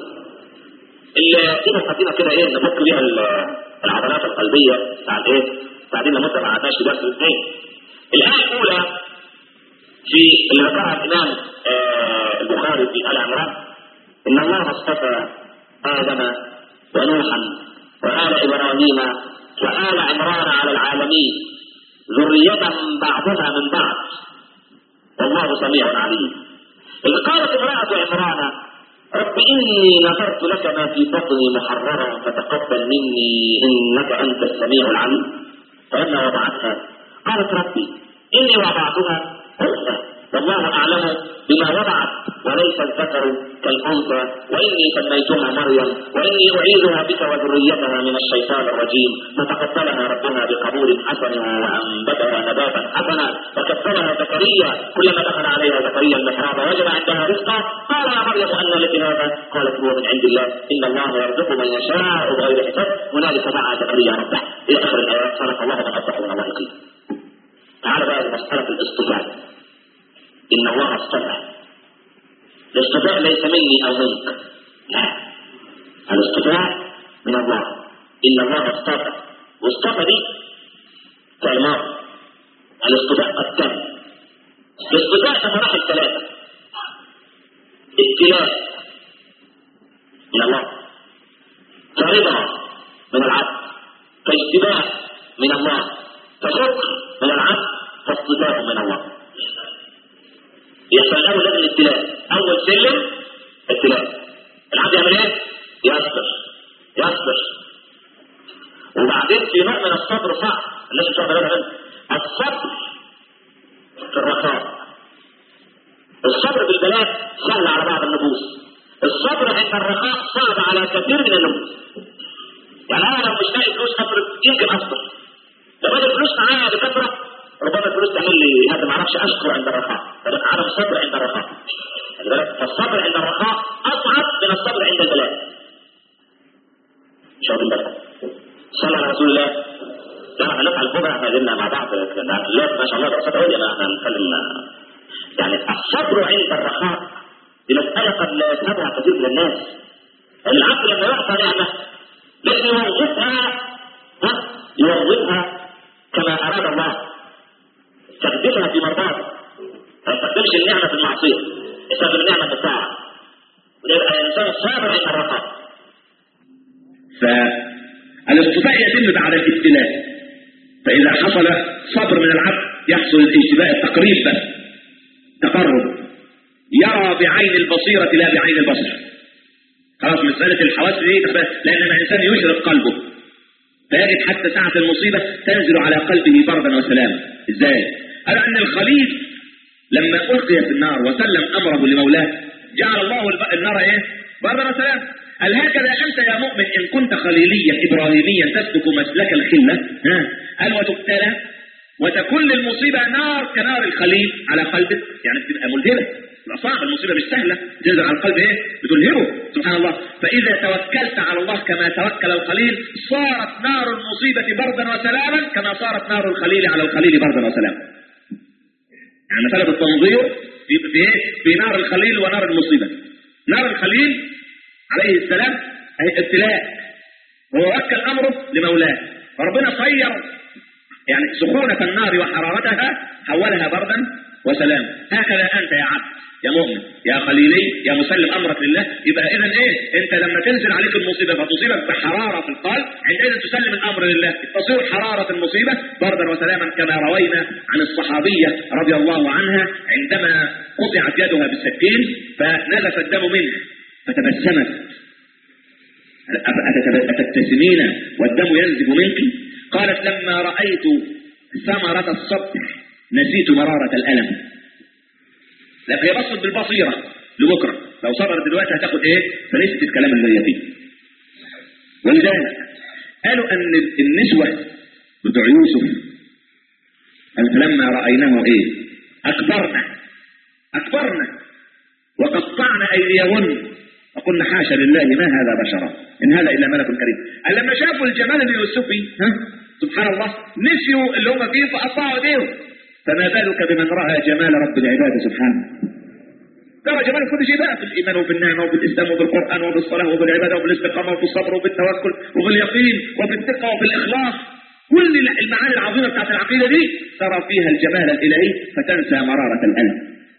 اللي دي مقدمه كده ايه نفك بيها العضلات القلبيه بتاعت ايه؟ بعدين مده ما عدناش في درس الاثنين. الايه الاولى في اللي ذكرها الامام آه البخاري في ال عمران ان الله اصطفى ادم ونوحا وآل إبراهيم وآل عمران على العالمين ذرية بعضها من بعض والله سميع عليم. إذ قالت امرأة عمران رب إني نذرت لك ما في بطني محررا فتقبل مني إنك أنت السميع العليم. فلما وضعتها قالت ربي إني وضعتها أنثى والله أعلم بما وضعت وليس الذكر كالأنثى وإني سميتها مريم وإني أعيذها بك وذريتها من الشيطان الرجيم. فتقبلها ربها بقبول حسن وأنبتها نباتا حسنا. فكفلها زكريا كلما دخل عليها زكريا المحراب وجد عندها رزقا قال يا مريم أن لك هذا؟ قالت هو من عند الله إن الله يرزق من يشاء بغير حساب. هنالك دعا زكريا ربه إلى آخر الآيات. صدق الله من أصدق من الله قيل. تعال بقى لمسألة الاصطفاء. إن الله اصطفى. الاصطفاء ليس مني أو منك، لا، الاصطفاء من الله. إن الله اصطفى، واصطفى دي كلمات. الاصطفاء قد تم. الاصطفاء مراحل ثلاثة: ابتلاء من الله، فرضا من العبد، فاجتباء من الله، فشكر من العبد، فاصطفاء من الله. يحصل له لازم الابتلاء، اول سلم ابتلاء. العبد يعمل ايه؟ يصبر يصبر وبعدين في نوع من الصبر صعب الناس مش واخده بالها منه. الصبر في الرخاء، الصبر بالبلاء سهل على بعض النفوس، الصبر عند الرخاء صعب على كثير من النفوس. يعني انا لو مش لاقي فلوس اصبر يمكن اصبر، لو انا الفلوس معايا بكثره ربما الفلوس تعمل لي هذا ما اعرفش اشكر عند الرخاء، فبقى عدم الصبر عند الرخاء. خلي بالك، فالصبر عند الرخاء اصعب من الصبر عند البلاء. مش واخدين بالكم؟ صلى على رسول الله. لا هنفعل كده، احنا قلنا مع بعض ما شاء الله دراسات عليا، احنا هنتكلم يعني الصبر عند الرخاء دي مسألة قد لا يفهمها كثير من الناس. العبد لما يعطى نعمة لازم يوظفها يوظفها كما أراد الله، يستخدمها في مرضاته، ما يستخدمش النعمة في المعصية، يستخدم النعمة في الطاعة، ويبقى الإنسان صابر عند الرخاء. فالاصطفاء يتم بعد الابتلاء، فإذا حصل صبر من العبد يحصل الاجتباء، التقريب بس، تقرب، يرى بعين البصيرة لا بعين البصر. خلاص مسألة الحواس دي، لأن الإنسان يشرق قلبه، فيجد حتى ساعة المصيبة تنزل على قلبه بردا وسلاما. إزاي؟ قال أن الخليل لما ألقي في النار وسلم أمره لمولاه جعل الله النار إيه؟ بردا وسلاما. قال هكذا أنت يا مؤمن إن كنت خليليا إبراهيميا تسلك مسلك الخلة، ها؟ قال وتبتلى وتكون المصيبة نار كنار الخليل على قلبك، يعني بتبقى ملهبة، تبقى صعبة، المصيبة مش سهلة، تنزل على القلب ايه؟ بتلهبه سبحان الله. فإذا توكلت على الله كما توكل الخليل صارت نار المصيبة بردا وسلاما كما صارت نار الخليل على الخليل بردا وسلاما. يعني مسألة التنظير في في ايه؟ في نار الخليل ونار المصيبة. نار الخليل عليه السلام هي ابتلاء، هو وكل أمره لمولاه، فربنا صير يعني سخونة النار وحرارتها حولها بردا وسلام. هكذا أنت يا عبد يا مؤمن يا خليلي يا مسلم أمرك لله. يبقى إذن إيه؟ أنت لما تنزل عليك المصيبة فتصيبك بحرارة في القلب، عندئذ تسلم الأمر لله، تصير حرارة المصيبة بردا وسلاما، كما روينا عن الصحابية رضي الله عنها عندما قطعت يدها بالسكين فنزف الدم منها فتبسمت، أتبتسمين والدم ينزف منك؟ قالت لما رأيت ثمرة الصبر نسيت مرارة الألم. لكن هي بصت بالبصيرة لبكرة، لو صبرت دلوقتي هتاخد ايه؟ فنسيت الكلام اللي هي فيه. ولذلك قالوا ان النسوة بتوع يوسف فلما رأيناه ايه؟ أكبرنا أكبرنا وقطعنا أيديهن وقلنا حاشا لله ما هذا بشرا إن هذا إلا ملك كريم. قال لما شافوا الجمال اليوسفي ها سبحان الله نسيوا اللي هم فيه فقطعوا ايديهم، فما بالك بمن رأى جمال رب العباد سبحانه. ترى جمال كل شيء بقى، في الإيمان وفي النعمة وفي الإسلام وفي القرآن وفي الصلاة وفي العبادة وفي الاستقامة وفي الصبر وفي التوكل وفي اليقين وفي الثقة وفي الإخلاص. كل المعاني العظيمة بتاعت العقيدة دي ترى فيها الجمال الإلهي فتنسى مرارة الألم.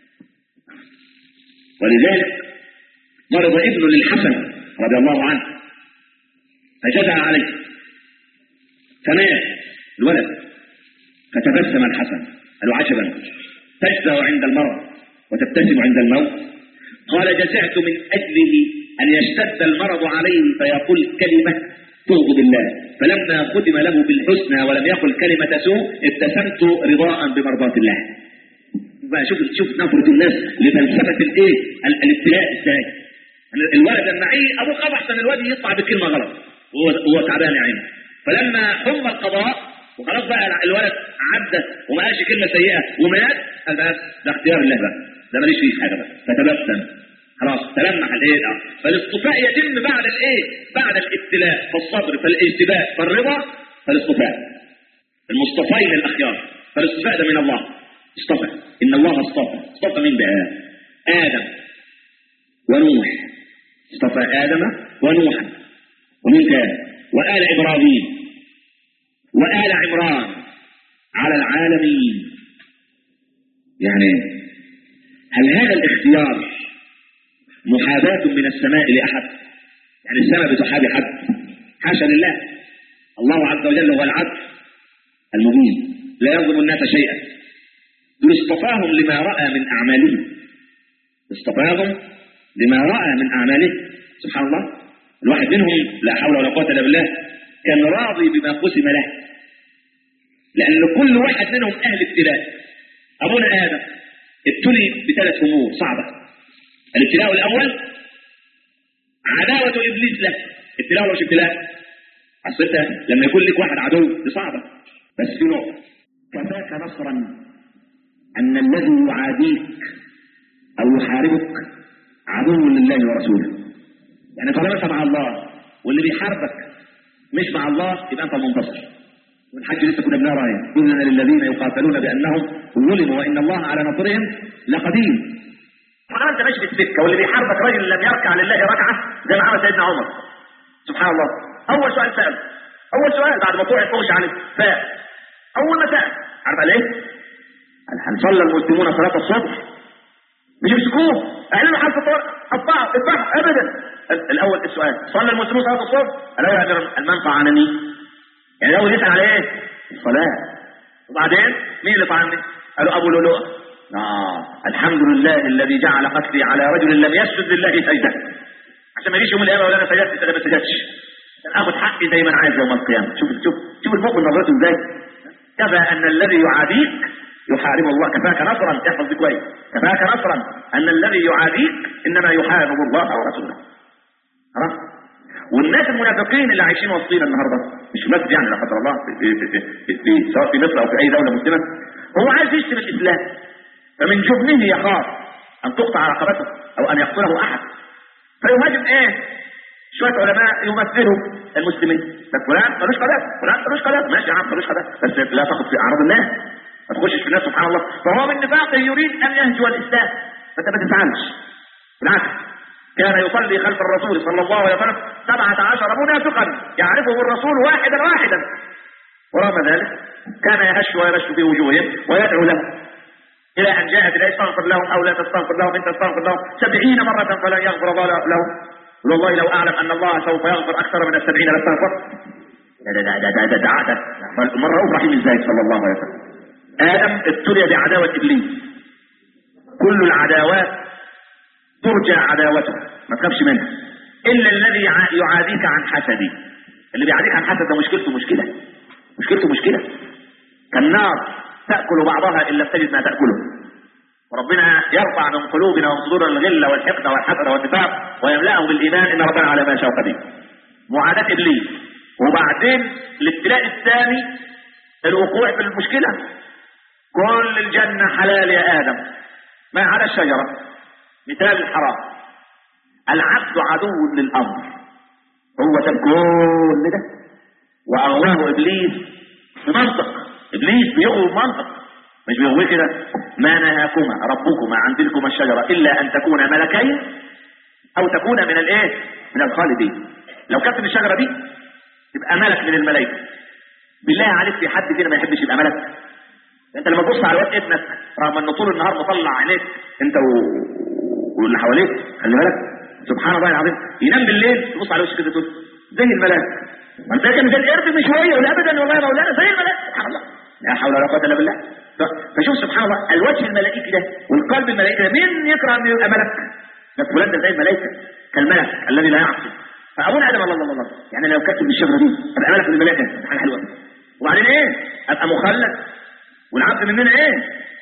ولذلك مرض ابن للحسن رضي الله عنه فجدع عليه فمات الولد، فتبسم الحسن قالوا عجبا تجزع عند المرض وتبتسم عند الموت. قال جزعت من أجله أن يشتد المرض عليه فيقول كلمة تغضب الله، فلما ختم له بالحسنى ولم يقل كلمة سوء ابتسمت رضاء بمرضاة الله. بقى شوف شوف نظرة الناس لفلسفة الايه؟ الابتلاء ازاي؟ الولد المعي ابوه قبح احسن الواد يطلع بكلمة غلط وهو هو تعبان يا عيني، فلما حم القضاء وخلاص بقى الولد عدى وما قالش كلمة سيئة ومات، قال بس ده اختيار الله بقى، ده ماليش فيه حاجة بقى، فتبسم خلاص تلمح الايه. فالاصطفاء يتم بعد الايه؟ بعد الابتلاء، فالصبر فالاجتباء فالرضا فالاصطفاء. المصطفين الاخيار، فالاصطفاء ده من الله اصطفى، ان الله اصطفى. اصطفى مين بقى؟ ادم ونوح، اصطفى ادم ونوحا ومين كان؟ وآل ابراهيم وآل عمران على العالمين. يعني هل هذا الاختيار محاباة من السماء لأحد؟ يعني السماء بتحابي حد؟ حاشا لله. الله عز وجل هو العدل المبين لا يظلم الناس شيئا. اصطفاهم لما رأى من أعمالهم، اصطفاهم لما رأى من أعمالهم. سبحان الله، الواحد منهم لا حول ولا قوة إلا بالله كان راضي بما قسم له، لأن كل واحد منهم أهل ابتلاء. أبونا آدم ابتلي بثلاث أمور صعبة. الابتلاء الأول عداوة إبليس له. ابتلاء ولا مش ابتلاء؟ أصل أنت لما يكون لك واحد عدو دي صعبة، بس في نقطة كفاك نصرا أن الذي يعاديك أو يحاربك عدو لله ورسوله. يعني طالما أنت مع الله واللي بيحاربك مش مع الله يبقى أنت المنتصر. والحج لسه كنا بنقرا ايه؟ إن للذين يقاتلون بأنهم ظلموا وإن الله على نصرهم لقدير. طالما أنت ماشي في السكة واللي بيحاربك راجل لم يركع لله ركعة زي ما عمل سيدنا عمر. سبحان الله، أول سؤال سأل، أول سؤال بعد ما طلع فوش عليه سأل، أول ما سأل عارف قال إيه؟ قال هل صلى المسلمون صلاة الصبح؟ مش يمسكوه، قالوا له حرف الطرق، قطعوا اذبحوا أبدا. الأول السؤال صلى المسلمون صلاة الصبح؟ قال له يا أمير المنفع عنني. يعني الأول يسأل على إيه؟ الصلاة. وبعدين مين اللي طعني؟ قالوا أبو لؤلؤة. آه الحمد لله الذي جعل قتلي على رجل لم يسجد لله سجدة. عشان ما يجيش يوم القيامة ولا أنا سجدت أنا ما سجدتش. آخد حقي زي ما أنا عايز يوم القيامة. شوف شوف شوف المؤمن نظرته إزاي؟ كفى أن الذي يعاديك يحارب الله. كفاك نصرا، احفظ دي كويس. كفاك نصرا أن الذي يعاديك إنما يحارب الله ورسوله. خلاص؟ والناس المنافقين اللي عايشين وسطينا النهارده مش بس يعني لا قدر الله في, في, في, في, في سواء في مصر او في اي دوله مسلمه، هو عايز يشتم الاسلام، فمن جبنه يخاف ان تقطع رقبته او ان يقتله احد، فيهاجم ايه؟ شويه علماء يمثلوا المسلمين. بس فلان ملوش قداسه، فلان ملوش قداسه، ماشي يا عم ملوش قداسه، بس لا تاخذ في اعراض الناس، ما تخشش في الناس. سبحان الله، فهو من نفاقه يريد ان يهجو الاسلام، فانت ما تزعلش، بالعكس كان يصلي خلف الرسول صلى الله عليه وسلم سبعة عشر منافقا يعرفه الرسول واحدا واحدا، ورغم ذلك كان يهش ويرش في وجوههم ويدعو لهم إلى أن جاءت لا استغفر لهم أو لا تستغفر لهم إن تستغفر لهم سبعين مرة فلن يغفر الله لهم. والله لو أعلم أن الله سوف يغفر أكثر من السبعين لاستغفر. لا لا لا لا ده عادة مرة رؤوف رحيم ازاي صلى الله عليه وسلم. آدم ابتلي بعداوة إبليس. كل العداوات ترجى عداوته، ما تخافش منه، إلا الذي يعاديك عن حسدي. اللي بيعاديك عن حسد ده مشكلته مشكلة، مشكلته مشكلة. كالنار تأكل بعضها إن لم تجد ما تأكله. وربنا يرفع من قلوبنا وصدورنا الغل والحقد والحسد والنفاق ويملأه بالإيمان إن ربنا على ما شاء قدير. معاداة إبليس، وبعدين الابتلاء الثاني الوقوع في المشكلة. كل الجنة حلال يا آدم ما عدا الشجرة، مثال الحرام. العبد عدو للأمر، هو كل ده وأغواه إبليس بمنطق. إبليس بيغوي بمنطق، مش بيغوي كده. ما نهاكما ربكما عن تلكما الشجرة إلا أن تكونا ملكين أو تكونا من الإيه؟ من الخالدين. لو كانت الشجرة دي تبقى ملك من الملائكة. بالله عليك في حد كده ما يحبش يبقى ملك؟ انت لما تبص على واد ابنك رغم انه طول النهار مطلع عينيك انت و... واللي حواليك، خلي بالك سبحان الله العظيم، ينام بالليل تبص على وشه كده تقول زي الملاك. ما انت كان زي القرد مش شويه ولا ابدا والله يا مولانا زي الملاك. سبحان الله لا حول ولا قوه الا بالله. فشوف سبحان الله الوجه الملائكي ده والقلب الملائكي ده، مين يكره انه يبقى ملك؟ بس فلان ده زي الملائكه كالملك الذي لا يعصي. فابونا ادم الله الله الله يعني لو كتب بالشجره دي ابقى ملك من الملائكه، حاجه حلوه. وبعدين ايه؟ ابقى مخلد. والعبد مننا ايه؟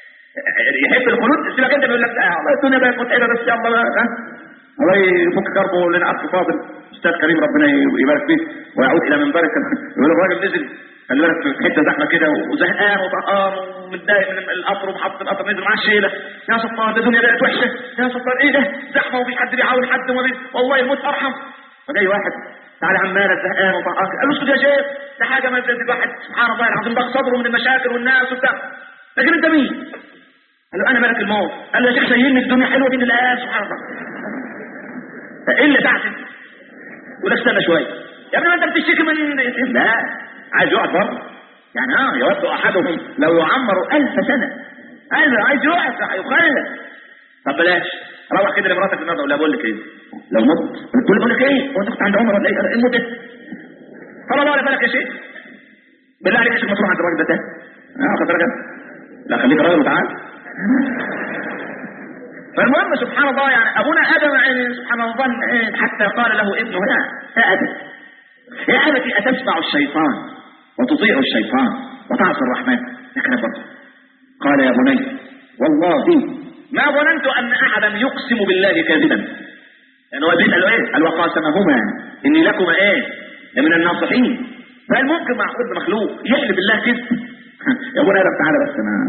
يحب الخلود. سيبك انت بيقول لك والله الدنيا بقت متعبه بس يلا بقى ها الله يفك كربه لنا اخ فاضل استاذ كريم ربنا يبارك فيه ويعود الى منبرك. يقول الراجل نزل خلي بالك في حته زحمه كده وزهقان وطهقان ومتضايق من القطر ومحطه القطر نزل معاه الشيله. يا ستار ده الدنيا بقت وحشه، يا ستار ايه ده؟ زحمه ومفيش حد بيعاون حد وما والله الموت ارحم. فجاي واحد تعالى عمال زهقان وطهقان قال له اسكت يا شيخ ده حاجه ما تزيد الواحد سبحان الله العظيم ضاق صدره من المشاكل والناس وبتاع. لكن انت مين؟ قال له انا ملك الموت. قال له يا شيخ شايلني الدنيا حلوه دي للآن سبحان الله. فايه اللي تعزم؟ ولا استنى شويه يا ابني ما انت بتشتكي من لا عايز يقعد برضه يعني اه يود احدهم لو يعمر ألف سنه. ايوه عايز يقعد يخلد. طب بلاش روح كده لمراتك النهارده ولا بقول لك ايه؟ لو مت تقول بقول لك ايه؟ هو انت كنت عند عمر ولا ايه؟ الموت خلاص ولا بالك يا شيخ بالله عليك ما تروح عند الراجل ده تاني. اه خد راجل، لا خليك راجل وتعال. فالمهم سبحان الله يعني ابونا ادم يعني سبحان الله ظن حتى قال له ابنه يا يا ابت يا ابتي اتتبع الشيطان وتطيع الشيطان وتعصي الرحمن. لكن برضه قال يا بني والله ما ظننت ان احدا يقسم بالله كاذبا. يعني هو بيسأل ايه؟ قال وقاسمهما اني لكما ايه؟ من الناصحين. فهل ممكن معقول مخلوق يحلف بالله كذب؟ يا ابونا ادم تعالى بس انا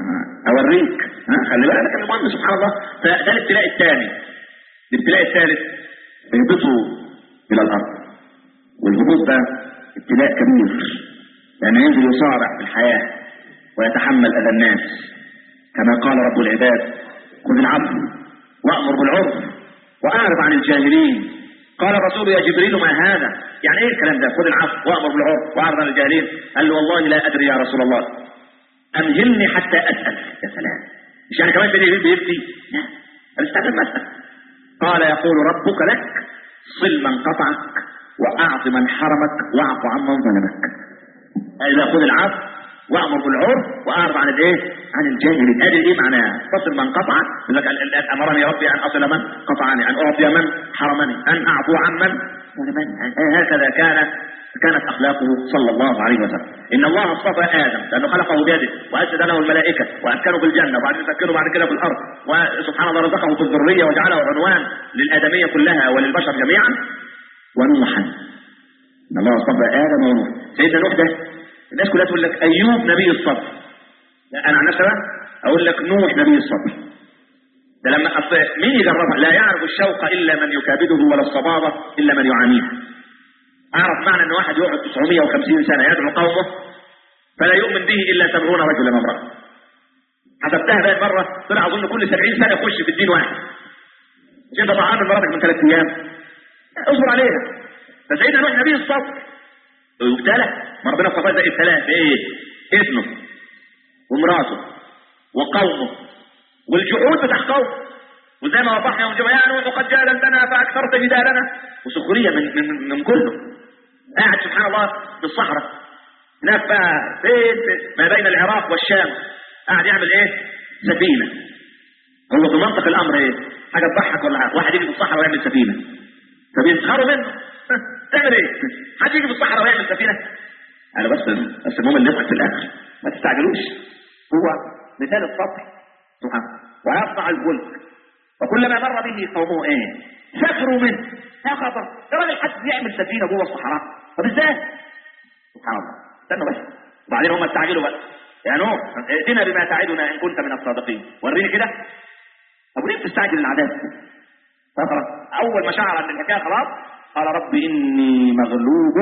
اوريك. ها خلي بالك المهم سبحان الله. فده الابتلاء الثاني. الابتلاء الثالث يهبطوا الى الارض. والهبوط ده ابتلاء كبير لانه يعني ينزل يصارع في الحياه ويتحمل اذى الناس كما قال رب العباد خذ العفو وامر بالعرف واعرض عن الجاهلين. قال الرسول يا جبريل ما هذا؟ يعني ايه الكلام ده؟ خذ العفو وامر بالعرف واعرض عن الجاهلين. قال له والله لا ادري يا رسول الله امهلني حتى اسال. يا سلام، مش يعني كمان بيبكي؟ لا الاستعداد مسألة. قال يقول ربك لك صل من قطعك واعط من حرمك واعف عمن ظلمك. اذا خذ العفو وامر بالعرف واعرض عن الايه؟ عن الجاهلين. ادي ايه معناها؟ تصل من قطعك، امرني ربي ان اصل من قطعني، ان اعطي من حرمني، ان اعفو عمن ظلمني. هكذا كانت كانت اخلاقه صلى الله عليه وسلم. ان الله اصطفى ادم لانه خلقه بيده واسجد له الملائكه واسكنه في الجنه وبعدين سكنه بعد كده في الارض وسبحان الله رزقه في الذريه وجعله عنوان للادميه كلها وللبشر جميعا. ونوحا ان الله اصطفى ادم ونوح. سيدنا نوح ده الناس كلها تقول لك ايوب نبي الصبر. لا انا عن نفسي اقول لك نوح نبي الصبر. ده لما اصل مين يجربها؟ لا يعرف الشوق الا من يكابده ولا الصبابه الا من يعانيها. اعرف معنى ان واحد يقعد تسعمائة وخمسين سنه يدعو قومه فلا يؤمن به الا سبعون رجلا امراه. حسبتها بقى مره طلع اظن كل سبعين سنه يخش في الدين واحد. مش انت طعام مراتك من ثلاث ايام اصبر عليها. فسيدنا نوح نبي الصبر ويبتلى. ما ربنا اصطفاه ده ابتلاه بايه؟ ابنه ومراته وقومه والجحود بتاع قومه. وزي ما وضحنا يوم الجمعه يعني وقد جادلتنا فاكثرت جدالنا وسخريه من من من كله. قاعد سبحان الله في الصحراء هناك بقى فين ما بين العراق والشام قاعد يعمل ايه؟ سفينه. هو في منطق الامر ايه؟ حاجه تضحك ولا حاجه؟ واحد يجي في الصحراء ويعمل سفينه فبيسخروا منه. تعمل ايه؟ حد يجي في الصحراء ويعمل سفينه؟ انا بس بس المهم اللي يضحك في الاخر ما تستعجلوش. هو مثال السطح سبحان ويصنع الفلك وكلما مر به قومه ايه؟ سخروا منه. يا خطر يا راجل حد يعمل سفينه جوه الصحراء طب ازاي؟ سبحان الله. استنوا بس وبعدين هم استعجلوا بقى يا نوح ائتنا بما تعدنا ان كنت من الصادقين. وريني كده. طب ليه بتستعجل العذاب؟ خلاص اول ما شعر ان الحكايه خلاص قال رب اني مغلوب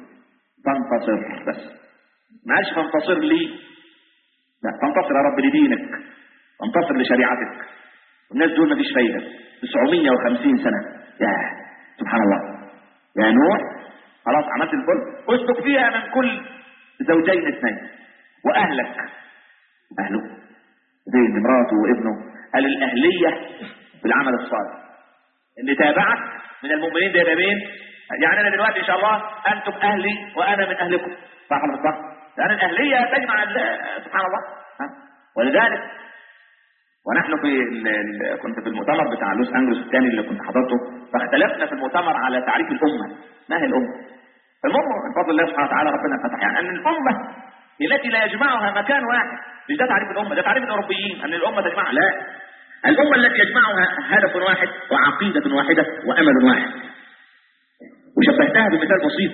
فانتصر. بس ما قالش فانتصر لي، لا فانتصر يا رب لدينك فانتصر لشريعتك. والناس دول مفيش فايده. تسعمائة وخمسين سنه يا سبحان الله. يا نوح خلاص عملت الفلك اسلك فيها من كل زوجين اثنين واهلك. اهله زي مراته وابنه. قال الاهليه بالعمل الصالح. اللي تابعك من المؤمنين ده مين؟ يعني انا دلوقتي ان شاء الله انتم اهلي وانا من اهلكم صح ولا صح؟ لان الاهليه تجمع سبحان الله. ها؟ ولذلك ونحن في كنت في المؤتمر بتاع لوس انجلوس الثاني اللي كنت حضرته فاختلفنا في المؤتمر على تعريف الامه. ما هي الامه؟ المهم بفضل الله سبحانه وتعالى ربنا فتح يعني ان الامه التي لا يجمعها مكان واحد. مش ده تعريف الامه، ده تعريف الاوروبيين ان الامه تجمعها. لا، الامه التي يجمعها هدف واحد وعقيده واحده وامل واحد. وشبهتها بمثال بسيط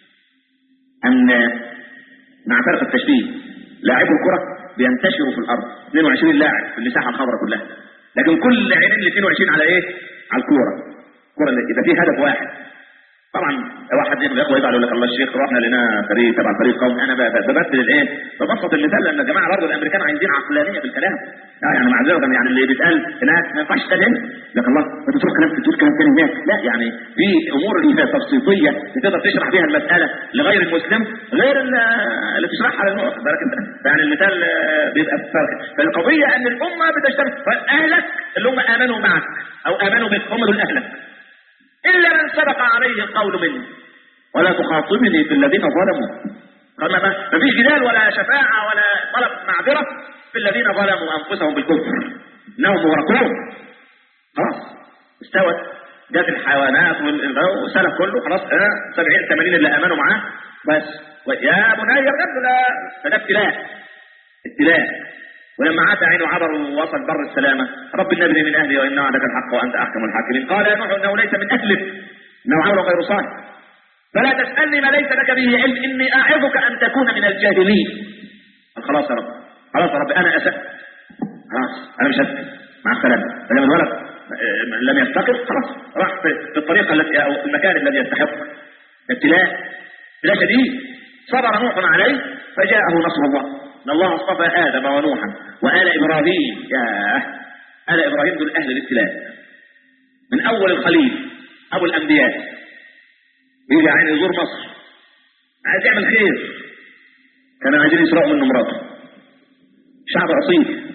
ان مع فرق التشبيه لاعبو الكره بينتشروا في الارض اثنين وعشرين لاعب في المساحه الخضراء كلها لكن كل عينين ال اثنين وعشرين على ايه؟ على الكوره. الكوره اللي اذا في هدف واحد. طبعا واحد يا اخوه يزعل يقول لك الله الشيخ رحنا لنا فريق تبع فريق قوم. انا ببدل الايه؟ ببسط المثال لان يا جماعه برضه الامريكان عايزين عقلانيه في الكلام. يعني معذره يعني اللي بيتقال هناك ما ينفعش تتقال هنا. لك الله انت تقول كلام تقول كلام ثاني هناك. لا يعني في امور تبسيطيه تقدر تشرح بها المساله لغير المسلم غير اللي تشرحها للمؤمن. بارك الله. يعني المثال بيبقى فرق. فالقضيه ان الامه بتجتمع. فاهلك اللي هم امنوا معك او امنوا بك هم دول اهلك. إلا من سبق عليه القول منه ولا تخاطبني في الذين ظلموا ما فيش جدال ولا شفاعة ولا طلب معذرة في الذين ظلموا أنفسهم بالكفر، إنهم مغرقون خلاص استوت، جات الحيوانات والسلف كله خلاص سبعين ثمانين اللي آمنوا معاه بس. يا بني اركب لا فده ابتلاء ابتلاء. ولما عاد عينه عبر ووصل بر السلامة رب النبي من أهلي وإن وعدك الحق وأنت أحكم الحاكمين. قال يا نوح إنه ليس من أهلك إنه عمل غير صالح فلا تسألني ما ليس لك به علم إني أعظك أن تكون من الجاهلين. خلاص يا رب خلاص يا رب أنا أسأل خلاص أنا مش أسأل مع السلامة. فلما الولد لم يستقر خلاص راح في الطريقة التي أو في المكان الذي يستحق. ابتلاء ابتلاء شديد صبر نوح عليه فجاءه نصر الله. إن الله اصطفى آدم ونوحا وآل إبراهيم. يا آل إبراهيم دول أهل الابتلاء من أول الخليل أبو الأنبياء يجي عين يزور مصر عايز يعمل خير كانوا عايزين يسرقوا منه مراته. شعب أصيل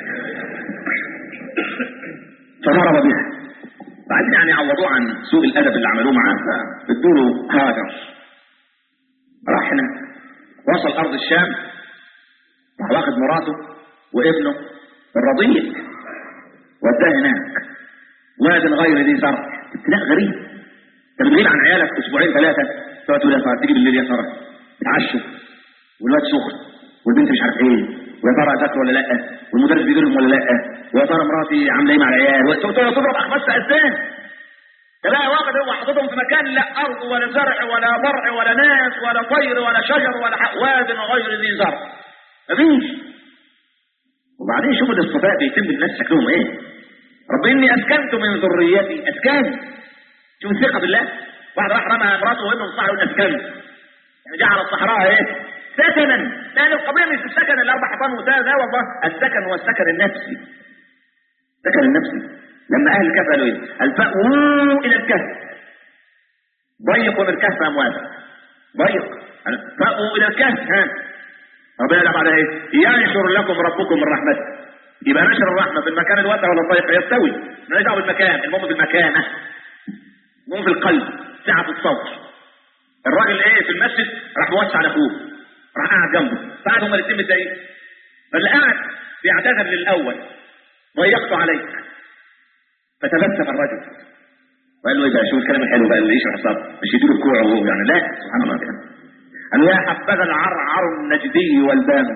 فضرب بها بعدين يعني عوضوه عن سوء الأدب اللي عملوه معاه فادوا له هاجر. راح هناك وصل أرض الشام راح واخد مراته وابنه الرضيع وداه هناك واد غير ذي زرع. ابتلاء غريب. انت بتغيب عن عيالك اسبوعين ثلاثه تقعد تقول يا ترى تيجي بالليل يا ترى يتعشوا والواد سخن والبنت مش عارف ايه ويا ترى ذاكر ولا لا والمدرس بيجي لهم ولا لا ويا ترى مراتي عامله ايه مع العيال وتضرب اخماس اسنان. تلاقي واحد هو حاططهم في مكان لا ارض ولا زرع ولا ضرع ولا ناس ولا طير ولا شجر ولا واد غير ذي زرع مفيش. وبعدين شوف الاصطفاء بيتم الناس شكلهم ايه. رب اني اسكنت من ذريتي اسكان. شوف الثقه بالله. واحد راح رمى مراته وابنه في الصحراء اسكان يعني جعل الصحراء ايه سكنا. لان القضيه مش السكن الاربع حيطان وده ده والله السكن هو السكن النفسي. السكن النفسي لما اهل الكهف قالوا ايه الفأووا الى الكهف ضيقوا من الكهف امواتا ضيق فأووا الى الكهف. ها ربنا قال بعدها ايه ينشر لكم ربكم من رحمته. يبقى نشر الرحمه في المكان الواسع ولا الضيق يستوي. مالناش دعوه بالمكان المهم بالمكانه المهم في القلب سعه الصوت. الراجل ايه في المسجد راح موسع على اخوه راح قاعد جنبه فقعد هما الاثنين متضايقين فاللي قاعد بيعتذر للاول ضيقت عليك فتبسم الرجل وقال له ايه بقى شوف الكلام الحلو بقى اللي يشرح الصبر مش يديله الكوع وهو يعني لا سبحان الله كده. قال له يا حبذا العرعر النجدي والبان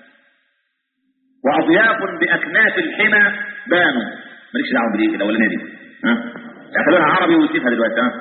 واضياف باكناف الحمى بانوا. مالكش دعوه بدي الاولانيه دي ها اخذوها عربي وسيبها دلوقتي. ها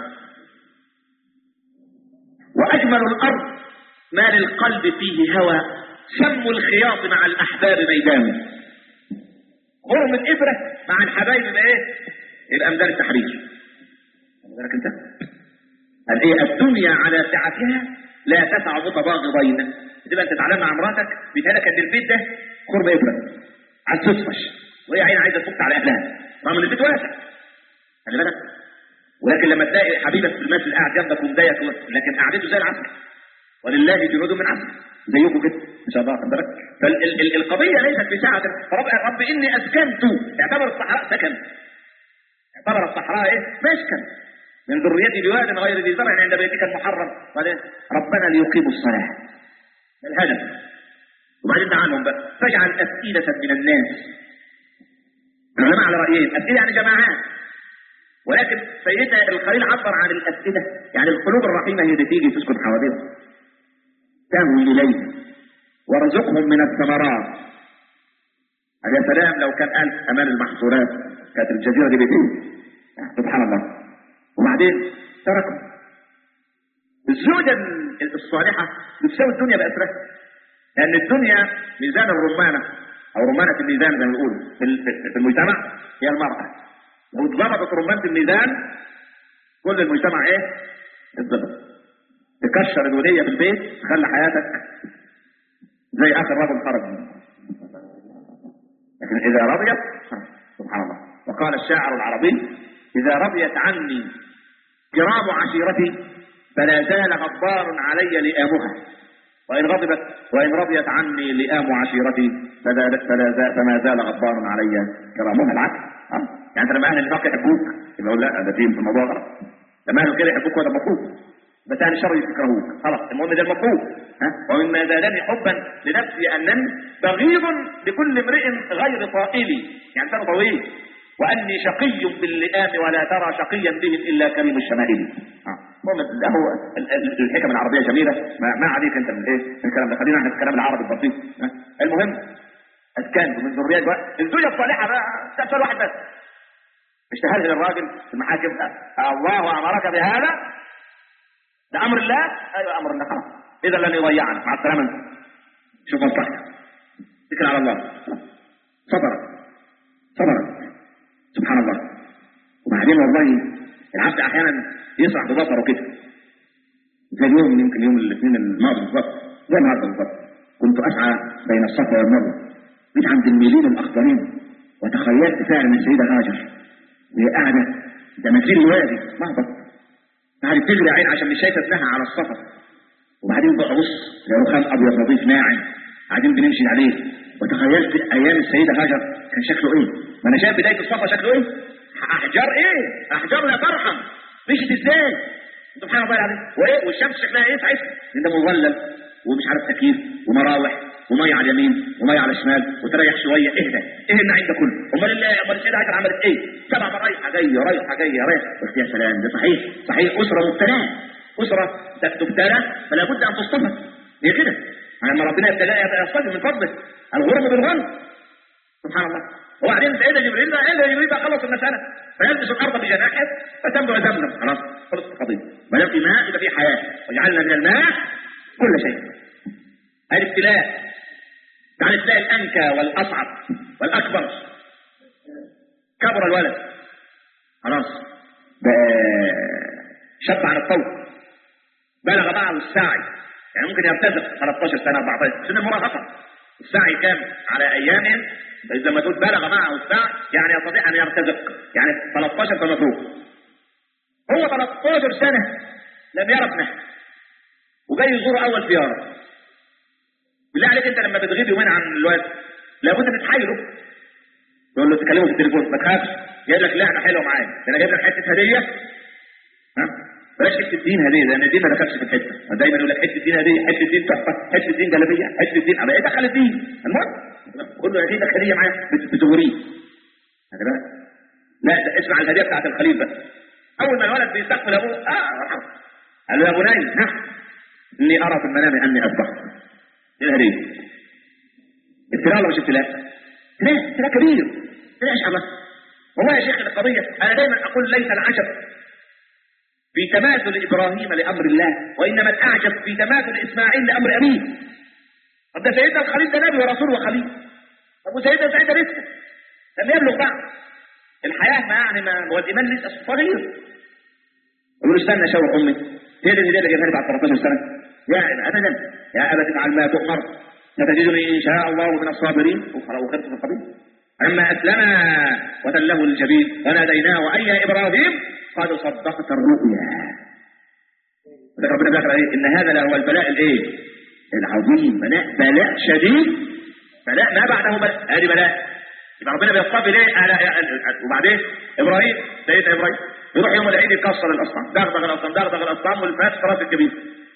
واجمل الارض ما للقلب فيه هوى شم الخياط مع الاحباب ميدان. خرم الابره مع الحبايب يبقى ايه يبقى ميدان التحرير. بالك انت قال ايه الدنيا على سعتها لا تسع متباغضين. تبقى انت تعلم مع مراتك بيتهيألك ان البيت ده خرم ابره عايز تطفش وهي عين عايزه تفك على اهلها رغم ان البيت واسع خلي بالك. ولكن لما تلاقي حبيبك في المسجد قاعد جنبك ومضايقك لكن قعدته زي العسل ولله جنود من عسل زيكم كده ان شاء الله. خد بالك فالقضيه ليست في ساعه رب رب اني اسكنت. اعتبر الصحراء سكن. اعتبر الصحراء ايه مسكن من ذريتي بواد غير ذي زرع عند بيتك المحرم. وبعدين ربنا ليقيموا الصلاه الهدف. وبعدين تعالوا بقى فاجعل افئده من الناس. العلماء على رايين افئده يعني جماعات ولكن سيدنا الخليل عبر عن الافئده يعني القلوب الرحيمه هي اللي تيجي تسكن حواليهم تهوي اليه وارزقهم من الثمرات. يا سلام لو كان ألف امان المحصولات كانت الجزيره دي بتيجي سبحان الله. وبعدين تركوا الزوجه الصالحه بتساوي الدنيا باسرها لان الدنيا ميزان الرمانه او رمانه الميزان زي ما بيقولوا في المجتمع هي المراه. لو اتظبطت رمانه الميزان كل المجتمع ايه اتظبط. تكشر الوليه في البيت تخلي حياتك زي اخر رجل خرج. لكن اذا رضيت سبحان الله. وقال الشاعر العربي اذا رضيت عني كرام عشيرتي فلا زال غضبار علي لئامها وان غضبت وان رضيت عني لئام عشيرتي فلا فلا فما زال غضبار علي كرامها. العكس اه يعني انت لما اهل النفاق يحبوك يبقى لا ده فيه في الموضوع غلط. لما اهل كده يحبوك وده مفروض بس أهل الشر يكرهوك، خلاص المهم ده المفروض. ها ومما زادني حبا لنفسي أنني بغيض لكل امرئ غير طائلي، يعني كان طويل، وأني شقي باللئام ولا ترى شقيا بهم إلا كريم الشمائل. المهم ده هو الحكم العربية جميلة، ما, ما عليك أنت من إيه من الكلام ده، خلينا عن الكلام العربي البسيط. المهم أسكان من ذرية بقى الزوجة الصالحة بقى تسأل واحد بس، مش تهلهل الراجل في المحاكم الله أمرك بهذا، ده أمر الله، أيوة أمر الله، خلاص إذا لن يضيعنا، مع السلامة. شوف مصلحتك، اتكل على الله. صبر صبر سبحان الله. وبعدين والله العبد أحيانا يسرح ببصره كده. زي اليوم يمكن يوم الاثنين الماضي بالظبط زي النهارده بالظبط، كنت أسعى بين الصفا والمروة، جيت عند الميلين الأخضرين وتخيلت فعلا السيدة هاجر وهي قاعدة ده مثير الوادي مهبط، قاعدة تجري عين عشان مش شايفة ابنها على الصفا، وبعدين بقى بص يا رخام أبيض نظيف ناعم قاعدين بنمشي عليه، وتخيلت أيام السيدة هاجر كان شكله إيه؟ ما أنا شايف بداية الصفا شكله إيه؟ أحجار إيه؟ أحجار لا ترحم، مشيت إزاي؟ سبحان الله العظيم. وإيه؟ والشمس شكلها إيه ساعتها؟ ده مظلل ومش عارف تكييف ومراوح ومية على اليمين ومية على الشمال وتريح شوية. اهدى ايه اللي عندك كله؟ امال اللي امال السيدة هاجر عملت ايه؟ سبع رايحة جاية رايحة جاية رايحة. قلت يا سلام، ده صحيح صحيح أسرة مبتلاة، أسرة تبتلى فلا بد أن تصطفى. هي كده لما ربنا يبتلى يصطفى من فضله، الغرم بالغرم سبحان الله. وبعدين سيدنا جبريل بقى سيدنا جبريل بقى خلص المسألة، فيلبس الأرض بجناحه فتنبع زمزم، خلاص خلص القضية. ما دام في ماء يبقى في حياة، وجعلنا من الماء كل شيء. الابتلاء تعال تلاقي الأنكى والأصعب والأكبر، كبر الولد خلاص شب عن الطول، بلغ معه السعي، يعني ممكن يرتزق ثلاثة عشر سنة أربعة عشر سنة المراهقة. السعي كان على أيامهم إذا ما تقول بلغ معه السعي يعني يستطيع أن يرتزق، يعني ثلاثة عشر سنة مفروض. هو ثلاثة عشر سنة لم يرى ابنه وجاي يزور أول زيارة. بالله عليك انت لما بتغيب يومين عن الواد لابد ان تحايله، تقول له تكلمه في التليفون ما تخافش جايب لك لعبه حلوه معايا، ده انا جايب لك حته هديه. ها بلاش حته الدين هديه، لان الدين ما دخلش في الحته، دايما يقول لك حته الدين هديه، حته الدين تحفه، حته الدين جلابيه، حته الدين ابقى ايه دخل الدين. المهم قول له هديه لك هديه معايا بتغريه هذا بقى. لا ده اسمع الهديه بتاعت الخليل بقى. اول ما الولد بيستقبل ابوه اه قال له يا بني ها اني ارى في المنام اني اذبحك. ايه الهديه؟ ابتلاء ولا مش ابتلاء؟ ابتلاء ابتلاء كبير. ليش الله؟ والله يا شيخ القضيه انا دايما اقول ليس العجب في تماثل ابراهيم لامر الله، وانما الاعجب في تماثل اسماعيل لامر ابيه. طب ده سيدنا الخليل ده نبي ورسول وخليل، طب وسيدنا سعيد لسه لم يبلغ بعد الحياه، ما يعني ما هو الايمان لسه صغير. يقول استنى شاور امي هي دي اللي جايبها لي بعد ثلاثة عشر سنه. يا ابدا يا ابت افعل ما تؤمر ستجدني ان شاء الله من الصابرين وخرجت في القبيل. اما اسلم وتله الجبين وناديناه اي يا ابراهيم قد صدقت الرؤيا. ذكر ربنا ذكر ايه؟ ان هذا لهو البلاء الايه؟ العظيم. بلاء بلاء شديد، بلاء ما بعده بلاء. هذه بلاء يبقى ربنا بيصطفي ليه؟ وبعدين ابراهيم سيدنا ابراهيم يروح يوم العيد يكسر الاصنام، دغدغ الاصنام دغدغ الاصنام والفاس في راس الكبير.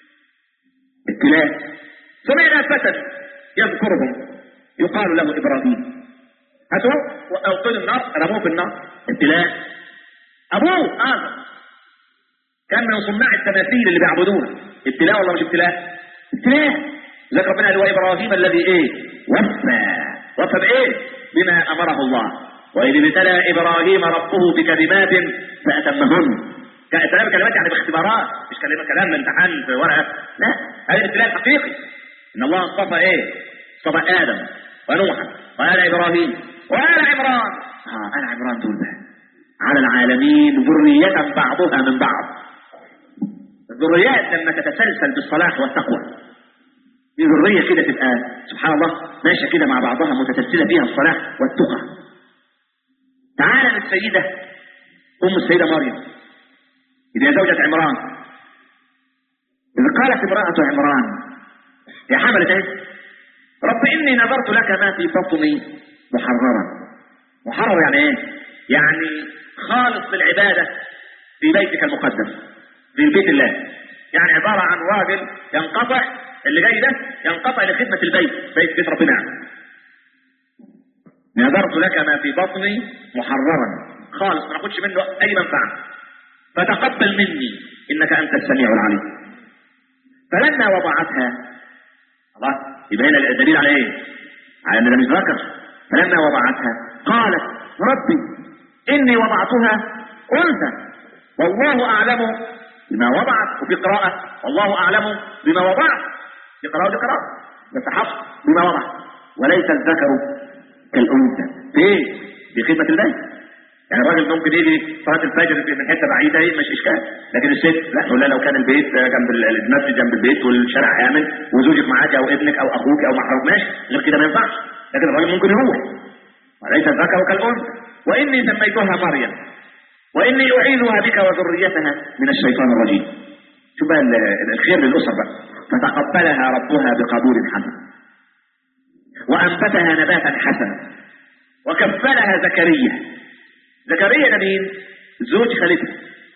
ابتلاء. سمعنا فتى يذكرهم يقال له ابراهيم، هاتوه واوقد النار رموه في النار. ابتلاء. ابوه آه كان من صناع التماثيل اللي بيعبدوها. ابتلاء ولا مش ابتلاء؟ ابتلاء. ذكر ربنا له ابراهيم الذي ايه؟ وفى. وفى بايه؟ بما امره الله. واذ ابتلى ابراهيم ربه بكلمات فاتمهن. كلام كلمات يعني باختبارات، مش كلمه كلام امتحان في ورقه، لا هذا الابتلاء الحقيقي. ان الله اصطفى ايه؟ اصطفى ادم ونوحا وآل ابراهيم وآل عمران. اه آل عمران دول على العالمين ذرية بعضها من بعض. الذريات لما تتسلسل بالصلاح والتقوى، في ذرية كده تبقى سبحان الله ماشية كده مع بعضها متسلسلة فيها الصلاح والتقى. تعالى السيدة ام السيدة مريم إذا زوجة عمران، إذا قالت امرأة عمران يا حملة ايه؟ رب إني نذرت لك ما في بطني محررا. محرر يعني ايه؟ يعني خالص للعبادة في بيتك المقدس، في بيت الله. يعني عبارة عن راجل ينقطع، اللي جاي ده ينقطع لخدمة البيت، بيت بيت ربنا. نذرت لك ما في بطني محررا خالص، ما ناخدش منه اي منفعة، فتقبل مني انك انت السميع العليم. فلما وضعتها، الله يبقى هنا الدليل على ايه؟ على ان ده مش ذكر. فلما وضعتها قالت ربي اني وضعتها انثى والله اعلم بما وضعت، وفي قراءة والله اعلم بما وضعت، في قراءة قراءة بس حفظ بما وضعت، وليس الذكر كالانثى. في ايه؟ في خدمة البيت. يعني الراجل ممكن يجي صلاة الفجر من حتة بعيدة مش اشكال، لكن الست لا، نقول لها لو كان البيت جنب المسجد جنب البيت والشارع امن وزوجك معاك او ابنك او اخوك او محرم ماشي، غير كده ما ينفعش. لكن الراجل ممكن يروح، وليس الذكر كالانثى. واني سميتها مريم واني اعيذها بك وذريتها من الشيطان الرجيم. شوف بقى الخير للاسر بقى. فتقبلها ربها بقبول حسن وانبتها نباتا حسنا وكفلها زكريا. زكريا مين؟ زوج خالته.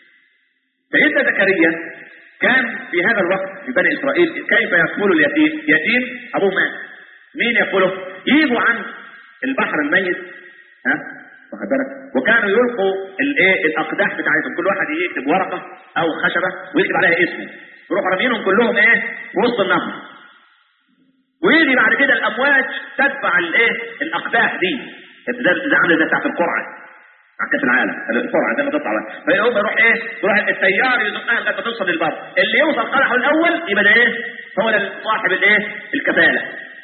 سيدنا زكريا كان في هذا الوقت في بني اسرائيل كيف يقول اليتيم؟ يتيم ابوه مات، مين يقوله؟ يجوا عن البحر الميت، ها واخد بالك، وكانوا يلقوا الايه الاقداح بتاعتهم، كل واحد يكتب ورقه او خشبه ويكتب عليها اسمه، يروحوا رامينهم كلهم ايه في وسط النهر، ويجي بعد كده الامواج تدفع الايه الاقداح دي زي عامله زي بتاعت القرعه على كاس العالم، القرعه زي ما تطلع، فيقوم يروح ايه يروح التيار يزقها لغايه ما توصل للبر، اللي يوصل قدحه الاول يبقى ده ايه هو صاحب الايه الكفاله.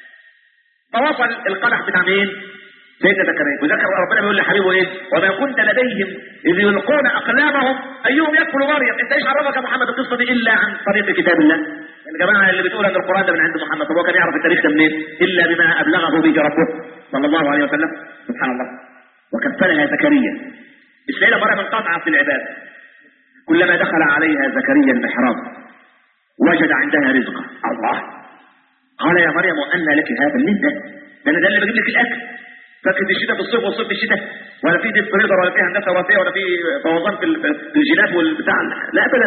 فوصل القدح بتاع مين؟ سيدنا زكريا. وذكر ربنا بيقول لحبيبه ايه؟ وما كنت لديهم اذ يلقون اقلامهم ايهم يكفل مريم. انت ايش عرفك يا محمد القصه دي الا عن طريق كتاب الله؟ يا جماعه اللي بتقول ان القران ده من عند محمد، طب هو كان يعرف التاريخ ده منين؟ الا بما ابلغه به ربه صلى الله عليه وسلم. سبحان الله. وكفلها زكريا. السيده مريم انقطعت في العباده، كلما دخل عليها زكريا المحراب وجد عندها رزقا. الله قال يا مريم وأنى لك هذا النسبة؟ ده انا ده اللي بجيب لك الاكل. فاكر الشتاء في الصيف والصيف في الشتاء، ولا في دي فريضه ولا في هندسه وراثيه ولا في فوضان في الجينات والبتاع، لا ابدا.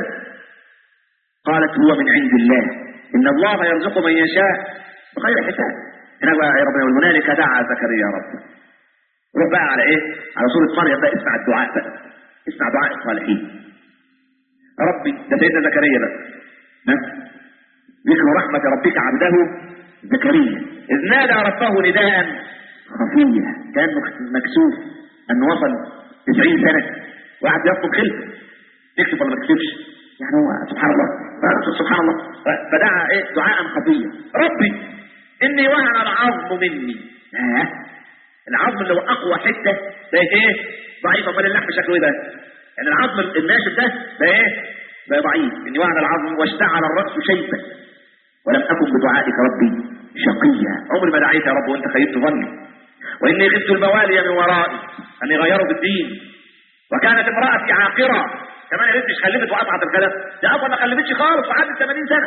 قالت هو من عند الله ان الله يرزق من يشاء بغير حساب. هنا بقى يا ربنا هنالك دعا زكريا ربه. روح بقى على ايه؟ على سوره مريم بقى، اسمع الدعاء بقى، اسمع دعاء الصالحين. ربي ده سيدنا زكريا بقى، ذكر رحمه ربك عبده زكريا اذ نادى ربه نداء خفية، كان مكسوف انه وصل تسعين سنة واحد يطلب خلفه، تكتب ولا ما تكتبش؟ يعني هو سبحان الله سبحان الله. فدعا ايه دعاء خفيا. ربي اني وهن العظم مني. آه. العظم اللي هو اقوى حتة بقت ايه ضعيفة، امال اللحم شكله ايه بقى؟ يعني العظم الناشف ده بقى ايه بقى ضعيف. اني وهن العظم واشتعل الرأس شيبا ولم اكن بدعائك ربي شقيا. عمري ما دعيت يا رب وانت خيبت ظني. وإني خفت الموالي من ورائي أن يغيروا بالدين وكانت امرأتي عاقرة. كمان يا ريتش خلفت وقطعت الخلف، دي أصلا ما خلفتش خالص وعدت ثمانين سنة.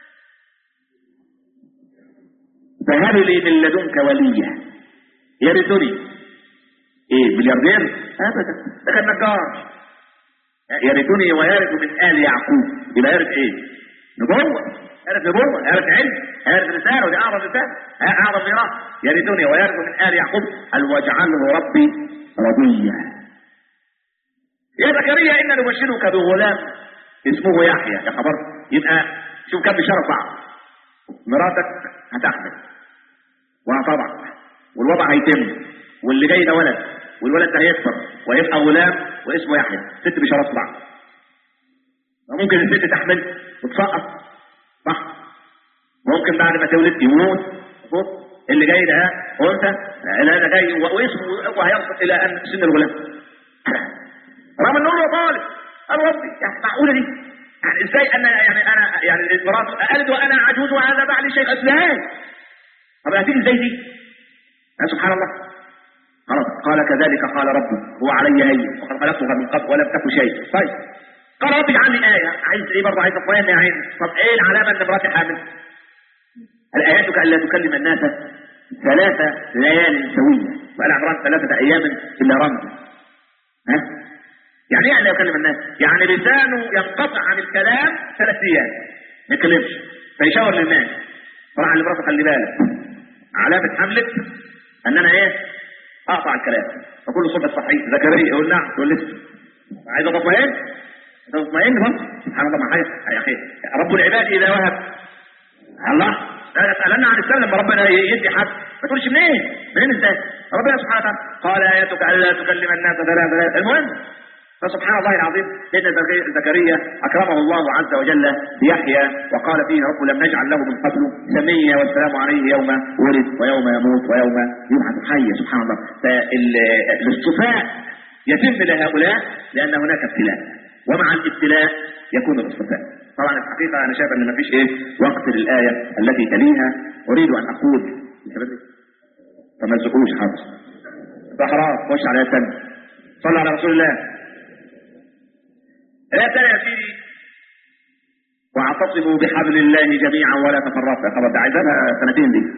فهب لي من لدنك وليا يرثني. إيه ملياردير؟ أبدا، ده كان نجار. يرثني ويرث من آل يعقوب. يبقى يرث إيه؟ نبوة، يرث نبوة، يرث علم، يرث رسالة، ودي أعظم رسالة، أعظم ميراث. يرثني ويرث من آل يعقوب قال واجعله ربي رضيا. يا زكريا إنا نبشرك بغلام اسمه يحيى. يا خبر، يبقى شوف كم بشرف بعض. مراتك هتحمل وهتضع والوضع هيتم واللي جاي ده ولد والولد ده هيكبر ويبقى غلام واسمه يحيى. ست بشرف بعض. ممكن الست تحمل وتسقط صح، ممكن بعد ما تولد يموت اللي جاي ده انثى، لا ده جاي واسمه وهيصل الى ان سن الغلام. رغم انه هو طالب قال ربي يعني معقوله دي؟ يعني ازاي انا يعني انا يعني مراتي قالت وانا عجوز وهذا بعلي شيء ازاي؟ طب هتيجي ازاي دي؟ سبحان الله. خلاص قال كذلك قال ربي هو علي هين وقد خلقتها من قبل ولم تكن شيء. طيب قال ربي اجعل لي آية. عايز ايه برضه؟ عايز اطمئن يا عين. طب ايه العلامة ان مراتي حامل؟ الآياتك ألا تكلم الناس ثلاثة ليال سوية. وقال عمران ثلاثة أيام إلا رمز. ها؟ يعني ايه لا يكلم الناس؟ يعني لسانه ينقطع عن الكلام ثلاث ايام ما يتكلمش، فيشاور للناس. طبعا اللي مراته خلي بالك علامه حملك ان انا ايه؟ اقطع الكلام. فكل صبح صحيح زكريا يقول نعم، تقول لسه عايز اطمئن، تطمئن بقى. سبحان الله، ما حاجه يا اخي، رب العباد اذا وهب الله لا تسالن عن السلم لما ربنا يدي حد ما تقولش منين؟ منين ازاي؟ ربنا سبحانه وتعالى قال ايتك الا تكلم الناس ثلاثه. المهم فسبحان الله العظيم سيدنا زكريا اكرمه الله عز وجل بيحيى وقال فيه رب لم نجعل له من قبل سميا والسلام عليه يوم ولد ويوم يموت ويوم يبعث حيا. سبحان الله. فالاصطفاء يتم لهؤلاء لان هناك ابتلاء، ومع الابتلاء يكون الاصطفاء. طبعا الحقيقه انا شايف ان ما فيش ايه وقت للايه التي تليها. اريد ان اقول فما تزقوش حاضر صحراء خش على الثاني. صلى على رسول الله. لا ترى يا سيدي واعتصموا بحبل الله جميعا ولا تفرقوا. خلاص ده عايزها سنتين دي.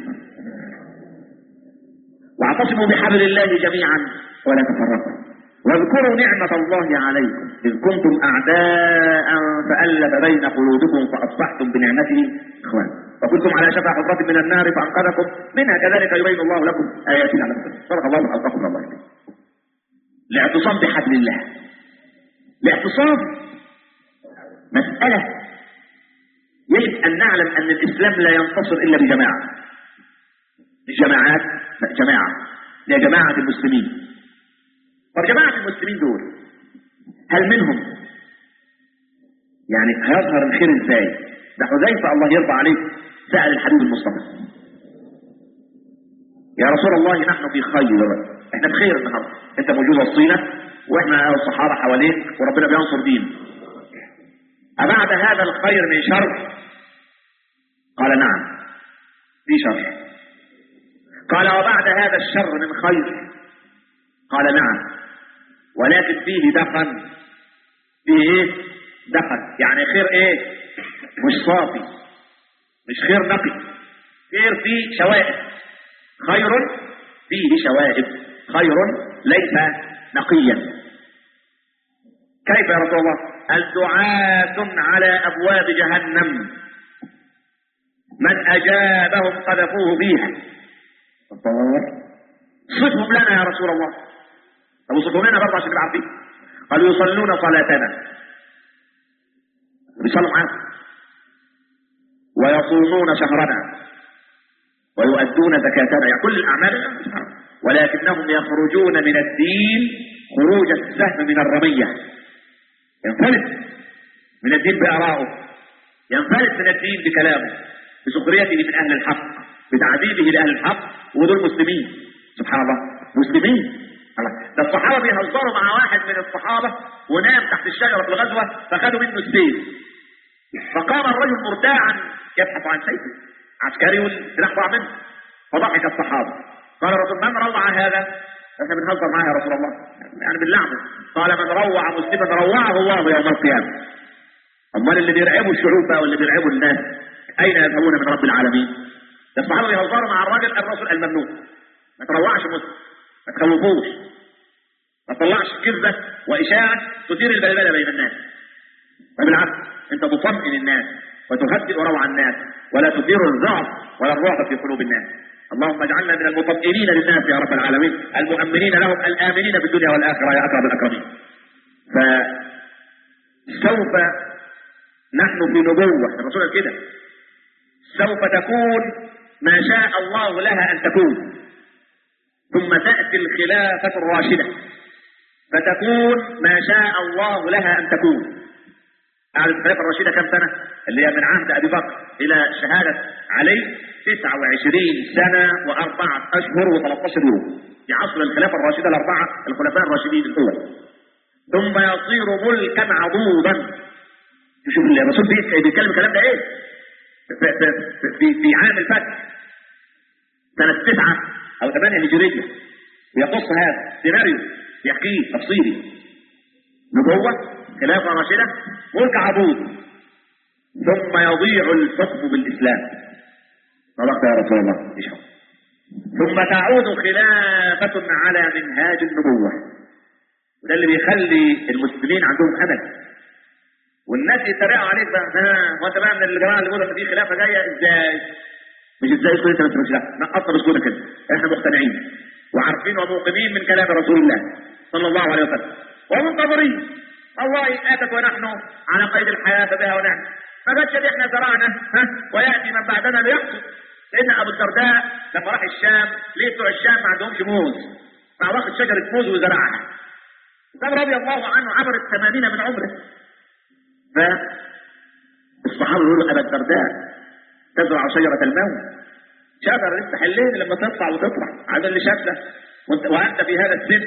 واعتصموا بحبل الله جميعا ولا تفرقوا واذكروا نعمة الله عليكم إذ كنتم أعداء فألف بين قلوبكم فأصبحتم بنعمته إخوانا وكنتم على شفا حفرة من النار فأنقذكم منها كذلك يبين الله لكم آياته لعلكم تهتدون. صدق الله وألقاكم الله إليه. الاعتصام بحبل الله. الاعتصام مسألة يجب أن نعلم أن الإسلام لا ينتصر إلا بجماعة. الجماعات جماعة هي جماعة المسلمين. طب جماعة المسلمين دول هل منهم يعني هيظهر الخير ازاي؟ ده حذيفة الله يرضى عليه سأل الحبيب المصطفى يا رسول الله نحن في خير، احنا بخير النهارده، انت موجود وسطينا واحنا الصحابة حواليك وربنا بينصر دين، أبعد هذا الخير من شر؟ قال نعم في شر. قال وبعد هذا الشر من خير؟ قال نعم ولكن فيه دخن. فيه ايه؟ دخن. يعني خير ايه؟ مش صافي، مش خير نقي، خير فيه شوائب. خير فيه شوائب، خير ليس نقيا. كيف يا رسول الله؟ الدعاة على ابواب جهنم من اجابهم قذفوه فيها. صفهم لنا يا رسول الله. طب وصفهم لنا برضه عشان نبقى عارفين. قالوا يصلون صلاتنا، بيصلوا معانا، ويصومون شهرنا، ويؤدون زكاتنا، يعني كل الاعمال، ولكنهم يخرجون من الدين خروج السهم من الرميه. ينفلت من الدين بآرائه، ينفلت من الدين بكلامه، بسخريته من اهل الحق، بتعذيبه لاهل الحق، ودول مسلمين. سبحان الله، مسلمين. الله، ده الصحابه بيهزروا مع واحد من الصحابه ونام تحت الشجره في الغزوه فخدوا منه السيف، فقام الرجل مرتاعا يبحث عن سيفه، عسكري والسلاح ضاع منه، فضحك الصحابه. قال الرسول من روع هذا؟ احنا بنهزر معاه يا رسول الله، يعني باللعنه. قال من روع مسلما روعه الله يوم القيامه. امال اللي بيرعبوا الشعوب بقى واللي بيرعبوا الناس اين يذهبون من رب العالمين؟ ده الصحابه بيهزروا مع الراجل الرسول الممنوع. ما تروعش مسلم، ما تخوفوش، ما تطلعش كذبه واشاعه تثير البلبله بين الناس. فبالعكس انت تطمئن الناس وتهدئ روع الناس ولا تثير الرعب ولا الرعب في قلوب الناس. اللهم اجعلنا من المطمئنين للناس يا رب العالمين، المؤمنين لهم، الامنين في الدنيا والاخره يا اكرم الاكرمين. فسوف نحن في نبوه الرسول كده، سوف تكون ما شاء الله لها ان تكون، ثم تأتي الخلافة الراشدة فتكون ما شاء الله لها أن تكون. أعلى الخلافة الراشدة كم سنة؟ اللي هي من عهد أبي بكر إلى شهادة علي تسعة وعشرين سنة وأربعة أشهر وثلاثة عشر يوم، في عصر الخلافة الراشدة الأربعة الخلفاء الراشدين الأول. ثم يصير ملكا عضوضا. شوف الرسول بيتكلم الكلام ده إيه؟ في, في, في, في عام الفتح سنة تسعة أو ثمانية هجرية، ويقص هذا سيناريو يحكيه تفصيلي. نبوة، خلافة راشدة، ملك عضوض، ثم يضيع الحكم بالإسلام. صدقت يا رسول الله. ثم تعود خلافة على منهاج النبوة، وده اللي بيخلي المسلمين عندهم امل. والناس يتريقوا عليك بقى، ها وانت بقى من الجماعه اللي بيقولوا ان في خلافه جايه ازاي؟ مش ازاي اسكت انت مش لا نقطع بسكوتة كده، احنا مقتنعين وعارفين وموقنين من كلام رسول الله صلى الله عليه وسلم ومنتظرين. الله اتت ونحن على قيد الحياه بها ونعم. ما جاتش دي احنا زرعنا ها وياتي من بعدنا ليحصد. لان ابو الدرداء لما راح الشام ليه بتوع الشام ما عندهمش موز، فواخد شجره موز وزرعها. وكان رضي الله عنه عبر الثمانين من عمره. فالصحابه يقولوا ابا الدرداء تزرع شجره الموت، شجره لسه حلين لما تطلع وتطلع هذا اللي شكله وانت, وانت في هذا السن.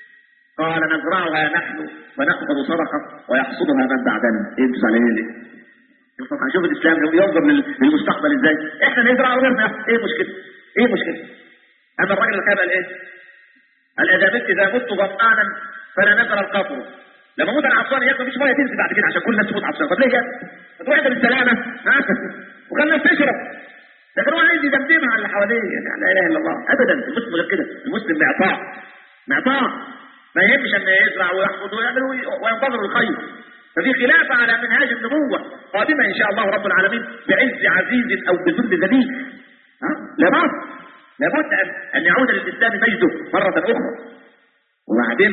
قال نزرعها نحن وناخذ صدقه ويحصدها من بعدنا. ايه عليه ليه؟ شوف الاسلام ينظر للمستقبل ازاي. احنا نزرع وغيرنا ايه مشكله؟ ايه مشكله؟ اما الراجل اللي قال ايه؟ قال اذا مت اذا مت ظمآنا فلا نزل القطر. لما موت العطشان ياكل مفيش ميه تنزل بعد كده عشان كل الناس تموت عطشان. طب ليه كده؟ ما تروح انت بالسلامه ها وخلي الناس تشرب. لكن هو عايز يدمدمها على اللي حواليه. يعني لا اله الا الله ابدا. المسلم غير كده، المسلم معطاء معطاء ما يهمش ان يزرع ويحفظ ويعمل وينتظر الخير. ففي خلافه على منهاج النبوه قادمه ان شاء الله رب العالمين بعز عزيز او بذل ذليل. ها لابد لابد ان ان يعود للاسلام مجده مره اخرى. وبعدين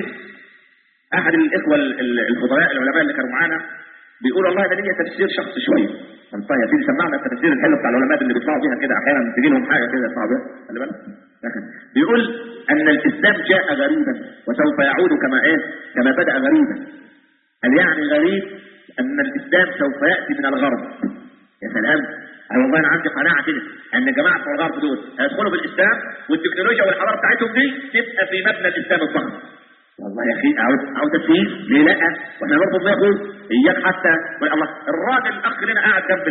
احد الاخوه الفضلاء العلماء اللي كانوا معانا بيقول والله ده ليا تفسير شخصي شويه. طيب يا سيدي سمعنا التفسير الحلو بتاع العلماء اللي بيطلعوا فيها كده احيانا تجي لهم حاجه كده يطلعوا بيها. خلي بالك. بيقول ان الاسلام جاء غريبا وسوف يعود كما ايه؟ كما بدا غريبا. قال يعني غريب ان الاسلام سوف ياتي من الغرب. يا سلام. انا والله انا عندي قناعه كده ان جماعه بتوع الغرب دول هيدخلوا بالاسلام والتكنولوجيا والحضاره بتاعتهم دي تبقى في مبنى الاسلام الضخم. والله يا اخي عاوز عاوز تفسير ليه لا؟ واحنا برضه بناخد اياك حتى الله الراجل الاخ لنا قاعد جنب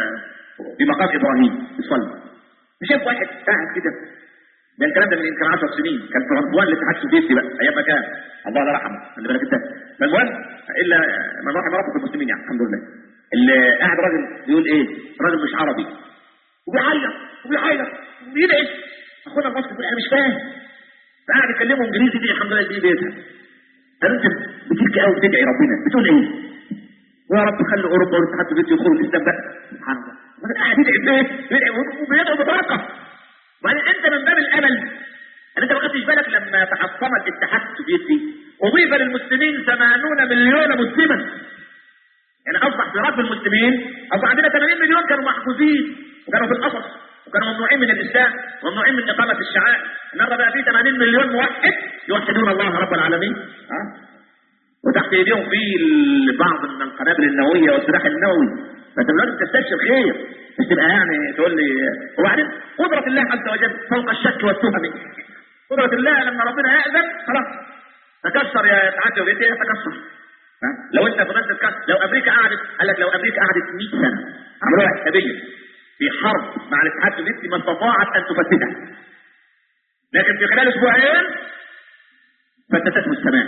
في مقام ابراهيم يصلي. شاف واحد قاعد كده ده الكلام ده من يمكن عشر سنين كان في رمضان الاتحاد السوفيتي بقى ايام ما كان الله لا رحمه خلي بالك انت. فالمهم الا من رحم ربك المسلمين يعني الحمد لله. اللي قاعد راجل بيقول ايه؟ راجل مش عربي وبيعيط وبيعيط وبيدعي. اخونا المصري بيقول انا مش فاهم. فقاعد يكلمه انجليزي دي الحمد لله دي بيفهم. قال انت بتبكي قوي بتدعي ربنا بتقول ايه؟ يا رب خلي اوروبا والاتحاد السوفيتي يدخلوا الاسلام بقى. سبحان الله. الراجل قاعد يدعي بايه؟ بيدعي وبيدعو بطاقه. وبعدين انت من باب الامل ان انت ما خدتش بالك لما تحطم الاتحاد السوفيتي اضيف للمسلمين ثمانين مليون مسلما. يعني اصبح في رب المسلمين اصبح عندنا ثمانين مليون كانوا محجوزين وكانوا في القفص وكانوا ممنوعين من الاسلام وممنوعين من اقامه الشعائر. النهارده بقى في ثمانين مليون موحد يوحدون الله رب العالمين. ها وتحت ايديهم في بعض من القنابل النوويه والسلاح النووي. فانت لازم تستبشر خير مش تبقى يعني تقول لي. وبعدين قدره الله عز وجل فوق الشك والتهم. قدره الله لما ربنا يأذن خلاص تكسر يا تعدي وبيتي تكسر. لو انت فضلت تتكسر لو امريكا قعدت قال لك لو امريكا قعدت مئة سنه عملوها حسابيه في حرب مع الاتحاد السوفيتي ما استطاعت ان تفتتها. لكن في خلال اسبوعين فتتته السماء.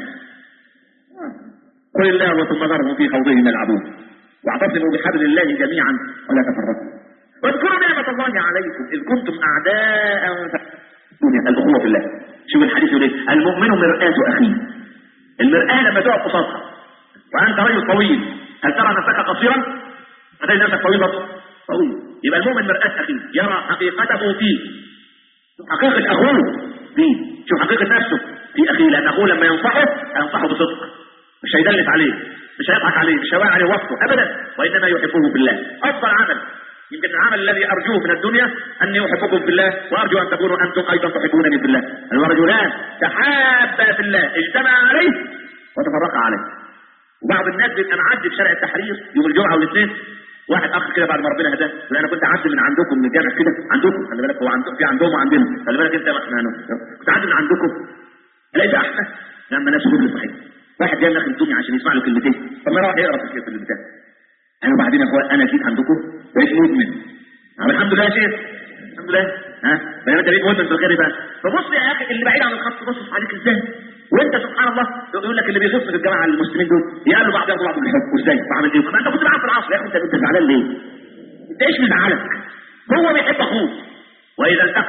قل الله وثم ذرهم في خوضهم يلعبون واعتصموا بحبل الله جميعا ولا تفرقوا. واذكروا نعمة الله عليكم إذ كنتم أعداء الأخوة في الله. شوف الحديث يقول ايه؟ المؤمن مرآة أخيه. المرآة لما تقف قصادها وأنت رجل طويل هل ترى نفسك قصيرا؟ هتجد نفسك طويلا طويل. يبقى المؤمن مرآة أخيه يرى حقيقته فيه. حقيقة أخوه فيه. شوف حقيقة نفسه في أخيه لأن أخوه لما ينصحه ينصحه بصدق. مش هيدلس عليه مش هيضحك عليه مش هيضيع عليه وقته ابدا وانما يحبه بالله. افضل عمل يمكن العمل الذي ارجوه من الدنيا اني احبكم بالله وارجو ان تكونوا انتم ايضا تحبونني بالله. الرجلان تحابا في الله اجتمعا عليه وتفرقا عليه. وبعض الناس بيبقى معدي في شارع التحرير يوم الجمعه والاثنين واحد اخ كده بعد ما ربنا هداه يقول انا كنت اعدي من عندكم من الجامع كده عندكم خلي بالك هو عندكم في عندهم وعندنا خلي بالك انت احنا كنت اعدي من عندكم الاقي ده احسن لما ناس كل صحيح. واحد جاي داخل الدنيا عشان يسمع له كلمتين طب ما راح يقرا في البتاع. انا وبعدين يا اخويا انا جيت عندكم بقيت مدمن. الحمد لله يا شيخ الحمد لله ها بقى انت بقيت مدمن في الخير بقى. فبص يا اخي اللي بعيد عن الخط بص عليك ازاي وانت سبحان الله يقول لك اللي بيغص في الجماعه المسلمين دول يقالوا بعض ياخدوا بعض بالحب وازاي بعمل ايه؟ ما انت كنت معاه في العصر يا اخي انت انت زعلان ليه؟ انت ايش مزعلك؟ هو بيحب اخوه واذا التقى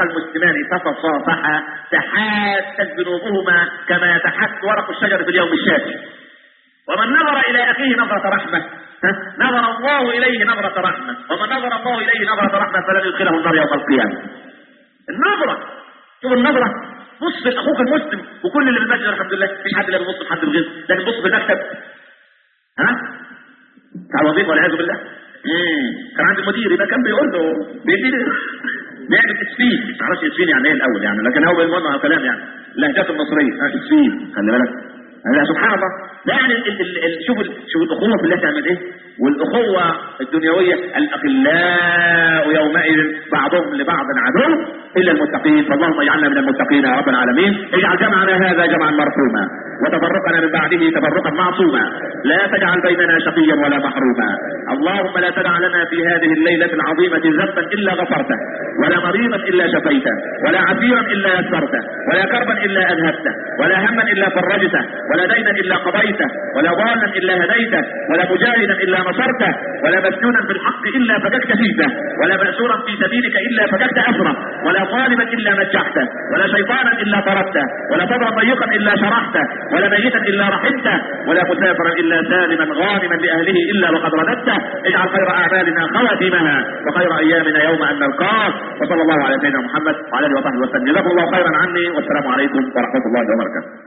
المسلمان فتصافحا تحاست ذنوبهما كما يتحاس ورق الشجر في اليوم الشاتي. ومن نظر الى اخيه نظرة رحمة نظر الله اليه نظرة رحمة، ومن نظر الله اليه نظرة رحمة فلن يدخله النار يوم القيامة. النظرة، شوف النظرة، بص لاخوك المسلم، وكل اللي بالمسجد الحمد لله مفيش حد اللي بيبص لحد الغير، لكن بص في المكتب ها بتاع الوظيفة والعياذ بالله. امم كان عند المدير يبقى كان بيقول له بيديني بيعمل تسفين، معرفش تسفين يعني ايه الاول يعني، لكن هو بالمعنى كلام يعني اللهجات المصريه تسفين، خلي بالك. هذا سبحان الله. يعني ال ال ال شوف شوف الاخوه في الله تعمل ايه، والاخوه الدنيويه الاخلاء يومئذ بعضهم لبعض عدو الا المتقين، فاللهم اجعلنا من المتقين يا رب العالمين. اجعل جمعنا هذا جمعا مرحوما وتفرقنا من بعده تفرقا معصوما، لا تجعل بيننا شقيا ولا محروما. اللهم لا تدع لنا في هذه الليله العظيمه ذنبا الا غفرته، ولا مريضا الا شفيته، ولا عسيرا الا يسرته، ولا كربا الا اذهبته، ولا هما الا فرجته، ولا دينا الا قضيته، ولا ضالا الا هديته، ولا مجاهدا الا نصرته، ولا مسجونا بالحق الا فككت فيته، ولا مأسورا في سبيلك الا فككت اسره، ولا ظالما الا نجحته، ولا شيطانا الا طردته، ولا صدرا ضيقا الا شرحته، ولا ميتا الا رحمته، ولا مسافرا الا سالما غانما لاهله الا وقد رددته. اجعل خير اعمالنا خواتمها وخير ايامنا يوم ان نلقاك. وصلى الله على سيدنا محمد وعلى اله وصحبه وسلم. جزاكم الله خيرا عني، والسلام عليكم ورحمه الله وبركاته.